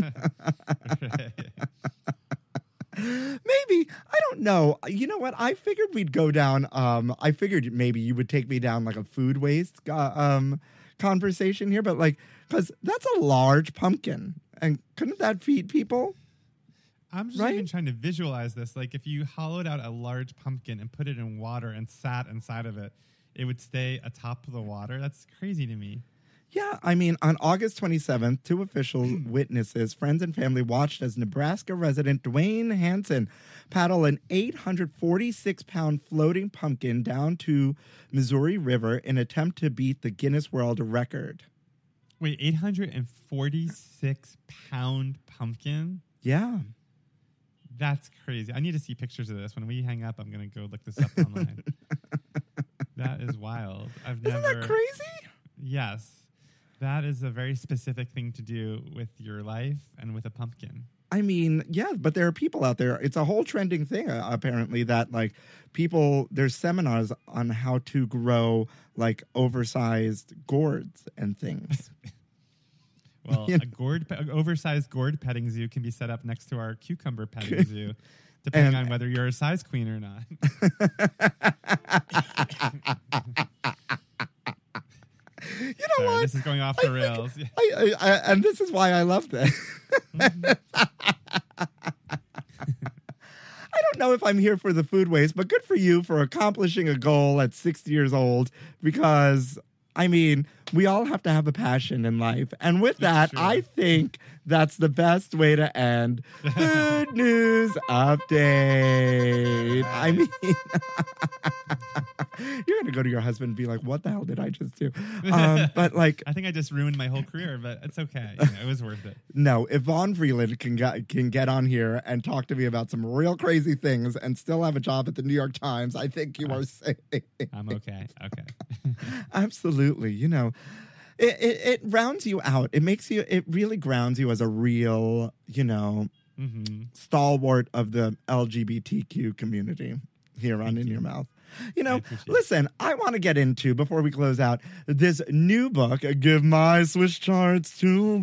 maybe I don't know. You know what? I figured we'd go down. Um, I figured maybe you would take me down like a food waste uh, um conversation here, but like because that's a large pumpkin, and couldn't that feed people? I'm just Right? even trying to visualize this. Like if you hollowed out a large pumpkin and put it in water and sat inside of it, it would stay atop the water. That's crazy to me. Yeah, I mean, on August twenty-seventh, two official witnesses, friends and family, watched as Nebraska resident Dwayne Hansen paddle an eight hundred forty-six pound floating pumpkin down to Missouri River in an attempt to beat the Guinness World Record. Wait, eight hundred forty-six pound pumpkin? Yeah. That's crazy. I need to see pictures of this. When we hang up, I'm going to go look this up online. That is wild. I've Isn't never. that crazy? Yes. That is a very specific thing to do with your life and with a pumpkin. I mean, yeah, but there are people out there. It's a whole trending thing, uh, apparently, that like people, there's seminars on how to grow like oversized gourds and things. Well, You a know? gourd, pe- an oversized gourd petting zoo can be set up next to our cucumber petting zoo, depending And- on whether you're a size queen or not. You know Sorry, what? this is going off I the think- rails. I, I, I, and this is why I love this. I don't know if I'm here for the food waste, but good for you for accomplishing a goal at sixty years old because, I mean, we all have to have a passion in life. And with that, true. I think that's the best way to end Food News Update. I mean, you're going to go to your husband and be like, what the hell did I just do? Um, but like, I think I just ruined my whole career, but it's okay. You know, it was worth it. no, if Vaughn Freeland can get, can get on here and talk to me about some real crazy things and still have a job at the New York Times, I think you are safe. I'm okay. Okay. Absolutely. You know, it, it, it rounds you out. It makes you, it really grounds you as a real, you know, hmm stalwart of the L G B T Q community here on In Your Mouth. You know, appreciate it. listen, I want to get into, before we close out, this new book, Give My Swiss Charts to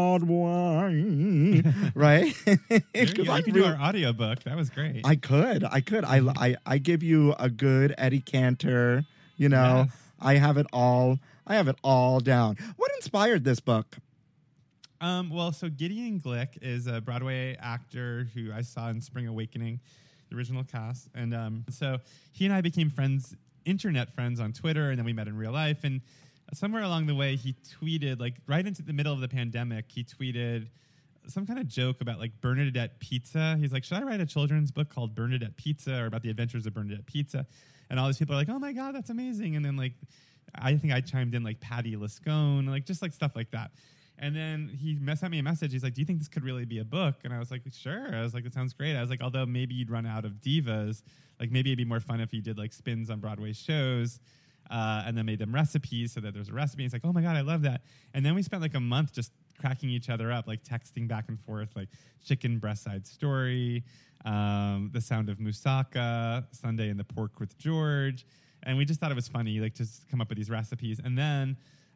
Broadway, right? There you, 'Cause go. You I can really- do our audiobook. That was great. I could, I could. I, I, I give you a good Eddie Cantor, you know, Yes. I have it all, I have it all down. What inspired this book? Um, well, so Gideon Glick is a Broadway actor who I saw in Spring Awakening, the original cast. And um, so he and I became friends, internet friends on Twitter, and then we met in real life. And somewhere along the way, he tweeted, like right into the middle of the pandemic, he tweeted some kind of joke about like Bernadette Pizza. He's like, should I write a children's book called Bernadette Pizza or about the adventures of Bernadette Pizza? And all these people are like, oh my God, that's amazing. And then like, I think I chimed in like Patty Lascone, like just like stuff like that. And then he sent me a message. He's like, do you think this could really be a book? And I was like, sure. I was like, it sounds great. I was like, although maybe you'd run out of divas. Like maybe it'd be more fun if you did like spins on Broadway shows uh, and then made them recipes so that there's a recipe. He's like, oh my God, I love that. And then we spent like a month just cracking each other up, like texting back and forth, like Chicken Breast Side Story, um, The Sound of Moussaka, Sunday in the Pork with George. And we just thought it was funny, like just come up with these recipes. And then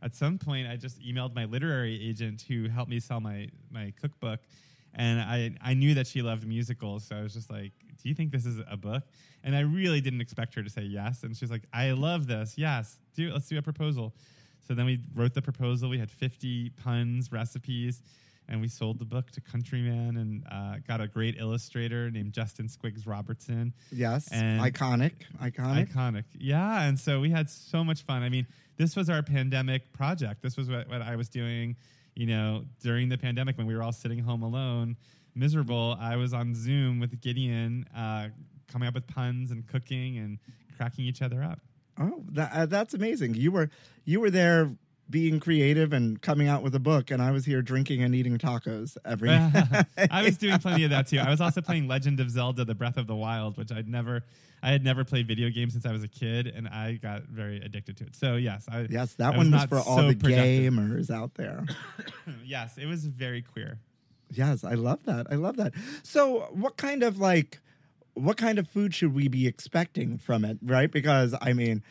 at some point, I just emailed my literary agent who helped me sell my my cookbook, and I I knew that she loved musicals, so I was just like, "Do you think this is a book?" And I really didn't expect her to say yes, and she's like, "I love this. Yes, do let's do a proposal." So then we wrote the proposal. We had fifty puns, recipes, and we sold the book to Countryman and uh, got a great illustrator named Justin Squiggs Robertson. Yes, and iconic, iconic. Iconic, yeah. And so we had so much fun. I mean, this was our pandemic project. This was what, what I was doing, you know, during the pandemic when we were all sitting home alone, miserable. I was on Zoom with Gideon, uh, coming up with puns and cooking and cracking each other up. Oh, that, uh, that's amazing. You were you were there being creative and coming out with a book, and I was here drinking and eating tacos every night. I was doing plenty of that too. I was also playing Legend of Zelda: The Breath of the Wild, which I'd never, I had never played video games since I was a kid, and I got very addicted to it. So yes, I, yes, that I one was, was for all so the productive. gamers out there. Yes, it was very queer. Yes, I love that. I love that. So, what kind of like, what kind of food should we be expecting from it? Right? Because I mean,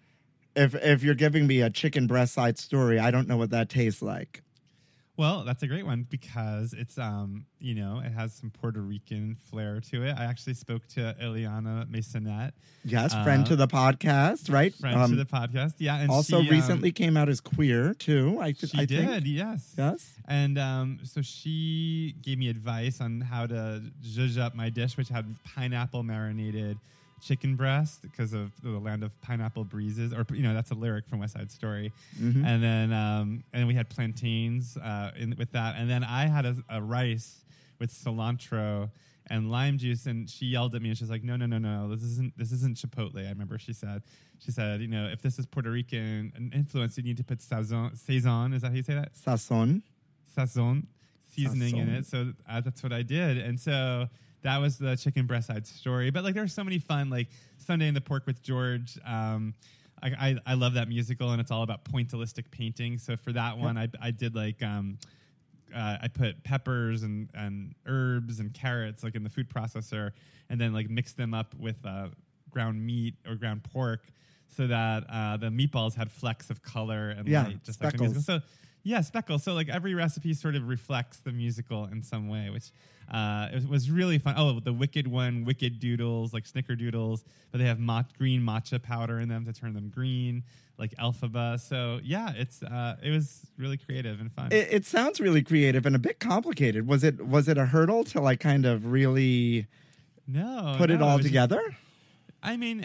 if if you're giving me a chicken breast side story, I don't know what that tastes like. Well, that's a great one because it's, um, you know, it has some Puerto Rican flair to it. I actually spoke to Ileana Masonette. Yes, friend uh, to the podcast, right? Friend Um, to the podcast, yeah. And also she, recently um, came out as queer, too. I, th- she I did, think. yes. Yes. And um, so she gave me advice on how to zhuzh up my dish, which had pineapple marinated chicken breast because of the land of pineapple breezes, or you know that's a lyric from West Side Story. Mhm. And then um, and we had plantains uh, in, with that, and then I had a, a rice with cilantro and lime juice, and she yelled at me and she's like, "No, no, no, no, this isn't this isn't Chipotle." I remember she said she said, you know, if this is Puerto Rican influence, you need to put sazon. Sazon, is that how you say that? Sazon. Sazon seasoning in Sazon. it. So uh, that's what I did, and so. That was the chicken breast side story. But like, there were so many fun, like Sunday in the Pork with George. Um, I, I I love that musical, and it's all about pointillistic painting. So for that one, I I did like um, uh, I put peppers and and herbs and carrots like in the food processor, and then like mixed them up with uh, ground meat or ground pork, so that uh, the meatballs had flecks of color and Yeah, light, just like the speckles. musical. So. Yeah, speckles. So like every recipe sort of reflects the musical in some way, which uh, it was really fun. Oh, the Wicked one, Wicked Doodles, like Snickerdoodles, but they have ma- green matcha powder in them to turn them green, like Elphaba. So yeah, it's uh, it was really creative and fun. It, it sounds really creative and a bit complicated. Was it was it a hurdle to like kind of really no put it no, all was just- together? I mean.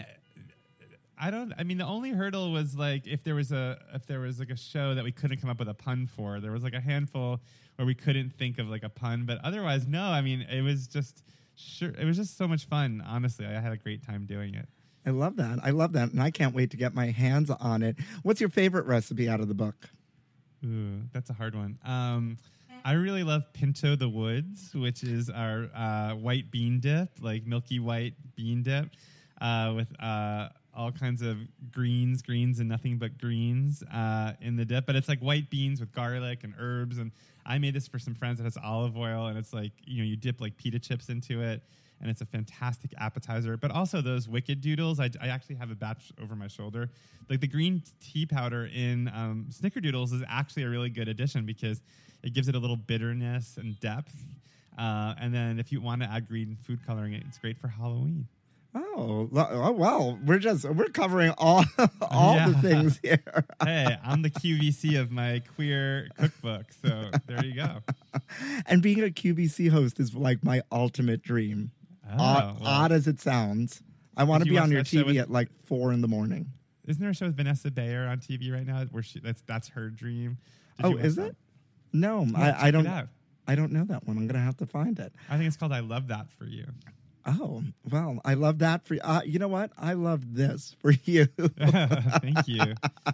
I don't. I mean, the only hurdle was like if there was a if there was like a show that we couldn't come up with a pun for. There was like a handful where we couldn't think of like a pun, but otherwise, no. I mean, it was just sure. It was just so much fun. Honestly, I had a great time doing it. I love that. I love that, and I can't wait to get my hands on it. What's your favorite recipe out of the book? Ooh, that's a hard one. Um, I really love Pinto the Woods, which is our uh, white bean dip, like milky white bean dip, uh, with. Uh, all kinds of greens, greens and nothing but greens uh, in the dip. But it's like white beans with garlic and herbs. And I made this for some friends that has olive oil. And it's like, you know, you dip like pita chips into it. And it's a fantastic appetizer. But also those Wicked Doodles, I, I actually have a batch over my shoulder. Like the green tea powder in um, Snickerdoodles is actually a really good addition because it gives it a little bitterness and depth. Uh, and then if you want to add green food coloring, it's great for Halloween. Oh, lo- oh well, we're just we're covering all all Yeah. the things here. Hey, I'm the Q V C of my queer cookbook, so there you go. And being a Q V C host is like my ultimate dream. Oh, odd, well. odd as it sounds, I want to Did be you on watch your that show T V with- at like four in the morning. Isn't there a show with Vanessa Bayer on T V right now where she that's that's her dream? Did Oh, you watch is that? it? No, Yeah, I, I check don't. it out. I don't know that one. I'm gonna have to find it. I think it's called I Love That for You. Oh, well, I love that for uh, you know what? I love this for you. Thank you.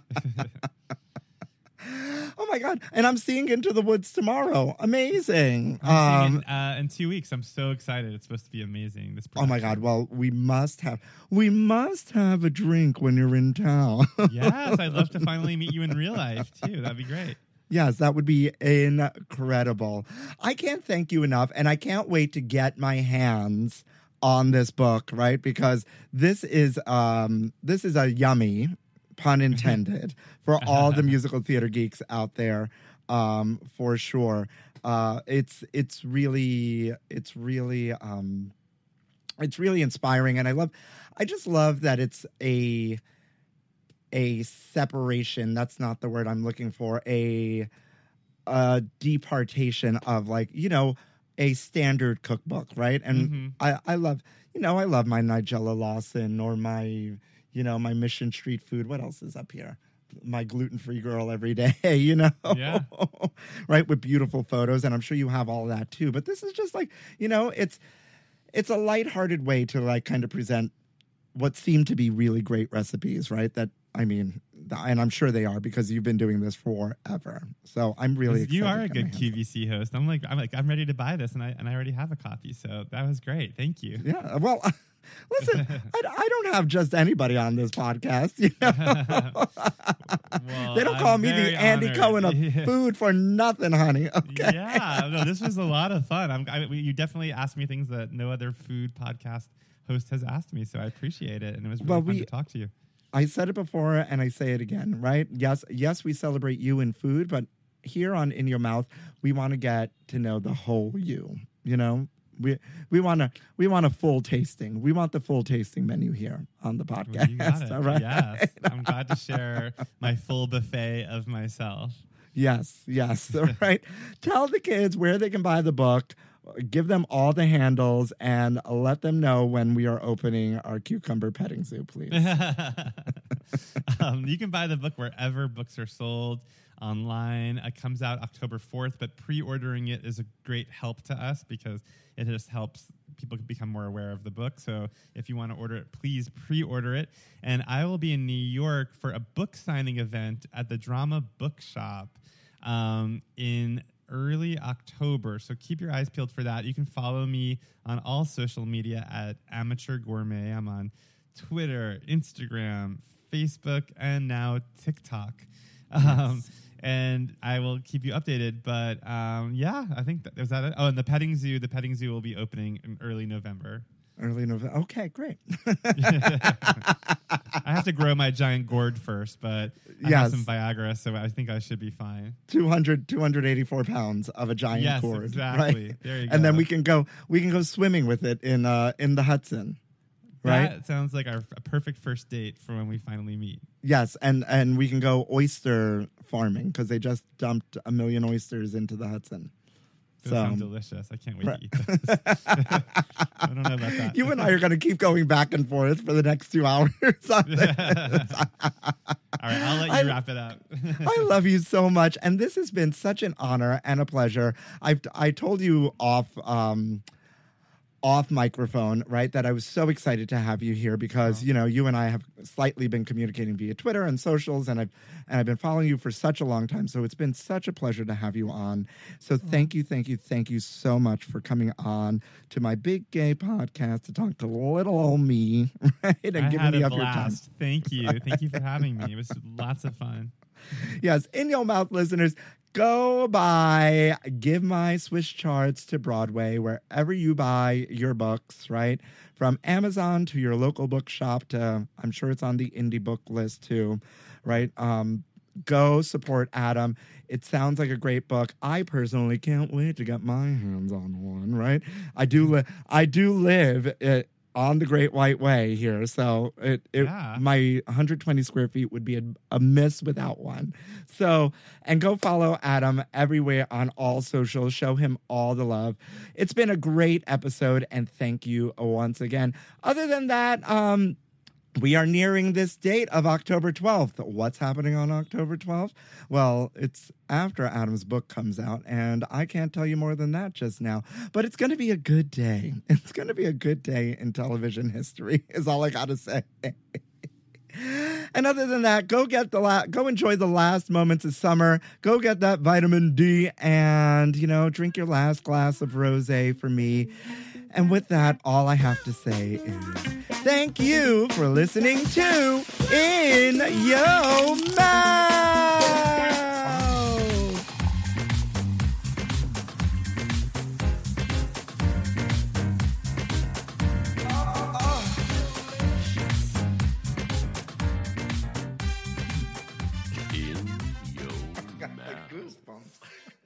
Oh my God. And I'm seeing Into the Woods tomorrow. Amazing. I'm seeing Um, it, uh, in two weeks. I'm so excited. It's supposed to be amazing. This oh my God. Well, we must have we must have a drink when you're in town. Yes, I'd love to finally meet you in real life too. That'd be great. Yes, that would be incredible. I can't thank you enough, and I can't wait to get my hands on this book, right? Because this is um this is a yummy pun intended, for all the musical theater geeks out there, um, for sure. Uh, it's it's really it's really um, it's really inspiring, and I love I just love that it's a a separation. That's not the word I'm looking for. A a departation of, like, you know, a standard cookbook, right? And Mm-hmm. I I love you know I love my Nigella Lawson or my you know my Mission Street Food. What else is up here? My gluten-free girl every day, you know, Yeah. right, with beautiful photos, and I'm sure you have all that too. But this is just like, you know, it's it's a lighthearted way to, like, kind of present what seem to be really great recipes, right? That I mean, and I'm sure they are, because you've been doing this forever. So I'm really excited. You are to a get my good hands Q on V C host. I'm like, I'm like, I'm ready to buy this, and I and I already have a copy. So that was great. Thank you. it. Yeah, well. Listen, I, I don't have just anybody on this podcast. You know? Well, They don't I'm call me the very Andy honored. Cohen of Yeah. food for nothing, honey. Okay. Yeah, no, this was a lot of fun. I'm, I, you definitely asked me things that no other food podcast host has asked me, so I appreciate it, and it was really Well, fun we- to talk to you. I said it before and I say it again, right? Yes, yes, we celebrate you in food, but here on In Your Mouth, we want to get to know the whole you. You know, we we want to we want a full tasting. We want the full tasting menu here on the podcast. Well, you got it. All right? Yes, I'm glad to share my full buffet of myself. Yes, yes. All right. Tell the kids where they can buy the book. Give them all the handles and let them know when we are opening our cucumber petting zoo, please. um, you can buy the book wherever books are sold online. It comes out October fourth, but pre-ordering it is a great help to us because it just helps people become more aware of the book. So if you want to order it, please pre-order it. And I will be in New York for a book signing event at the Drama Bookshop um, in early October. So keep your eyes peeled for that. You can follow me on all social media at Amateur Gourmet. I'm on Twitter, Instagram, Facebook, and now TikTok. Um, and I will keep you updated. But um, yeah, I think that was that it. Oh, and the petting zoo, the petting zoo will be opening in early November. Early November. Okay, great. I have to grow my giant gourd first, but I Yes. have some Viagra, so I think I should be fine. two hundred, two hundred eighty-four pounds of a giant Yes, cord. exactly. Right? There you And then go. we can go we can go swimming with it in uh in the Hudson. Right? That sounds like our a perfect first date for when we finally meet. Yes, and and we can go oyster farming because they just dumped a million oysters into the Hudson. Those So- sound delicious. I can't wait Right. to eat those. I don't know about that. You and I are going to keep going back and forth for the next two hours on this. All right, I'll let you I- wrap it up. I love you so much, and this has been such an honor and a pleasure. I've I told you off um, off microphone, right, that I was so excited to have you here because you know you and I have slightly been communicating via Twitter and socials, and I've and I've been following you for such a long time. So it's been such a pleasure to have you on. So thank you, thank you, thank you so much for coming on to my big gay podcast to talk to little old me, right, and I giving had me a up your time. blast. Thank you. Thank you for having me. It was lots of fun. Yes, In Your Mouth listeners, go buy Give My Swiss Charts to Broadway wherever you buy your books, right? From Amazon to your local bookshop to, I'm sure it's on the indie book list too, right? Um, go support Adam. It sounds like a great book. I personally can't wait to get my hands on one, right? I do, li- I do live it, on the Great White Way here, so it, it Yeah. my one hundred twenty square feet would be a, a miss without one. So, and go follow Adam everywhere on all socials. Show him all the love. It's been a great episode, and thank you once again. Other than that, um, we are nearing this date of October twelfth. What's happening on October twelfth? Well, it's after Adam's book comes out, and I can't tell you more than that just now. But it's going to be a good day. It's going to be a good day in television history, is all I got to say. And other than that, go get the la- go enjoy the last moments of summer. Go get that vitamin D, and you know, drink your last glass of rosé for me. And with that, all I have to say is thank you for listening to In Your Mouth. goosebumps.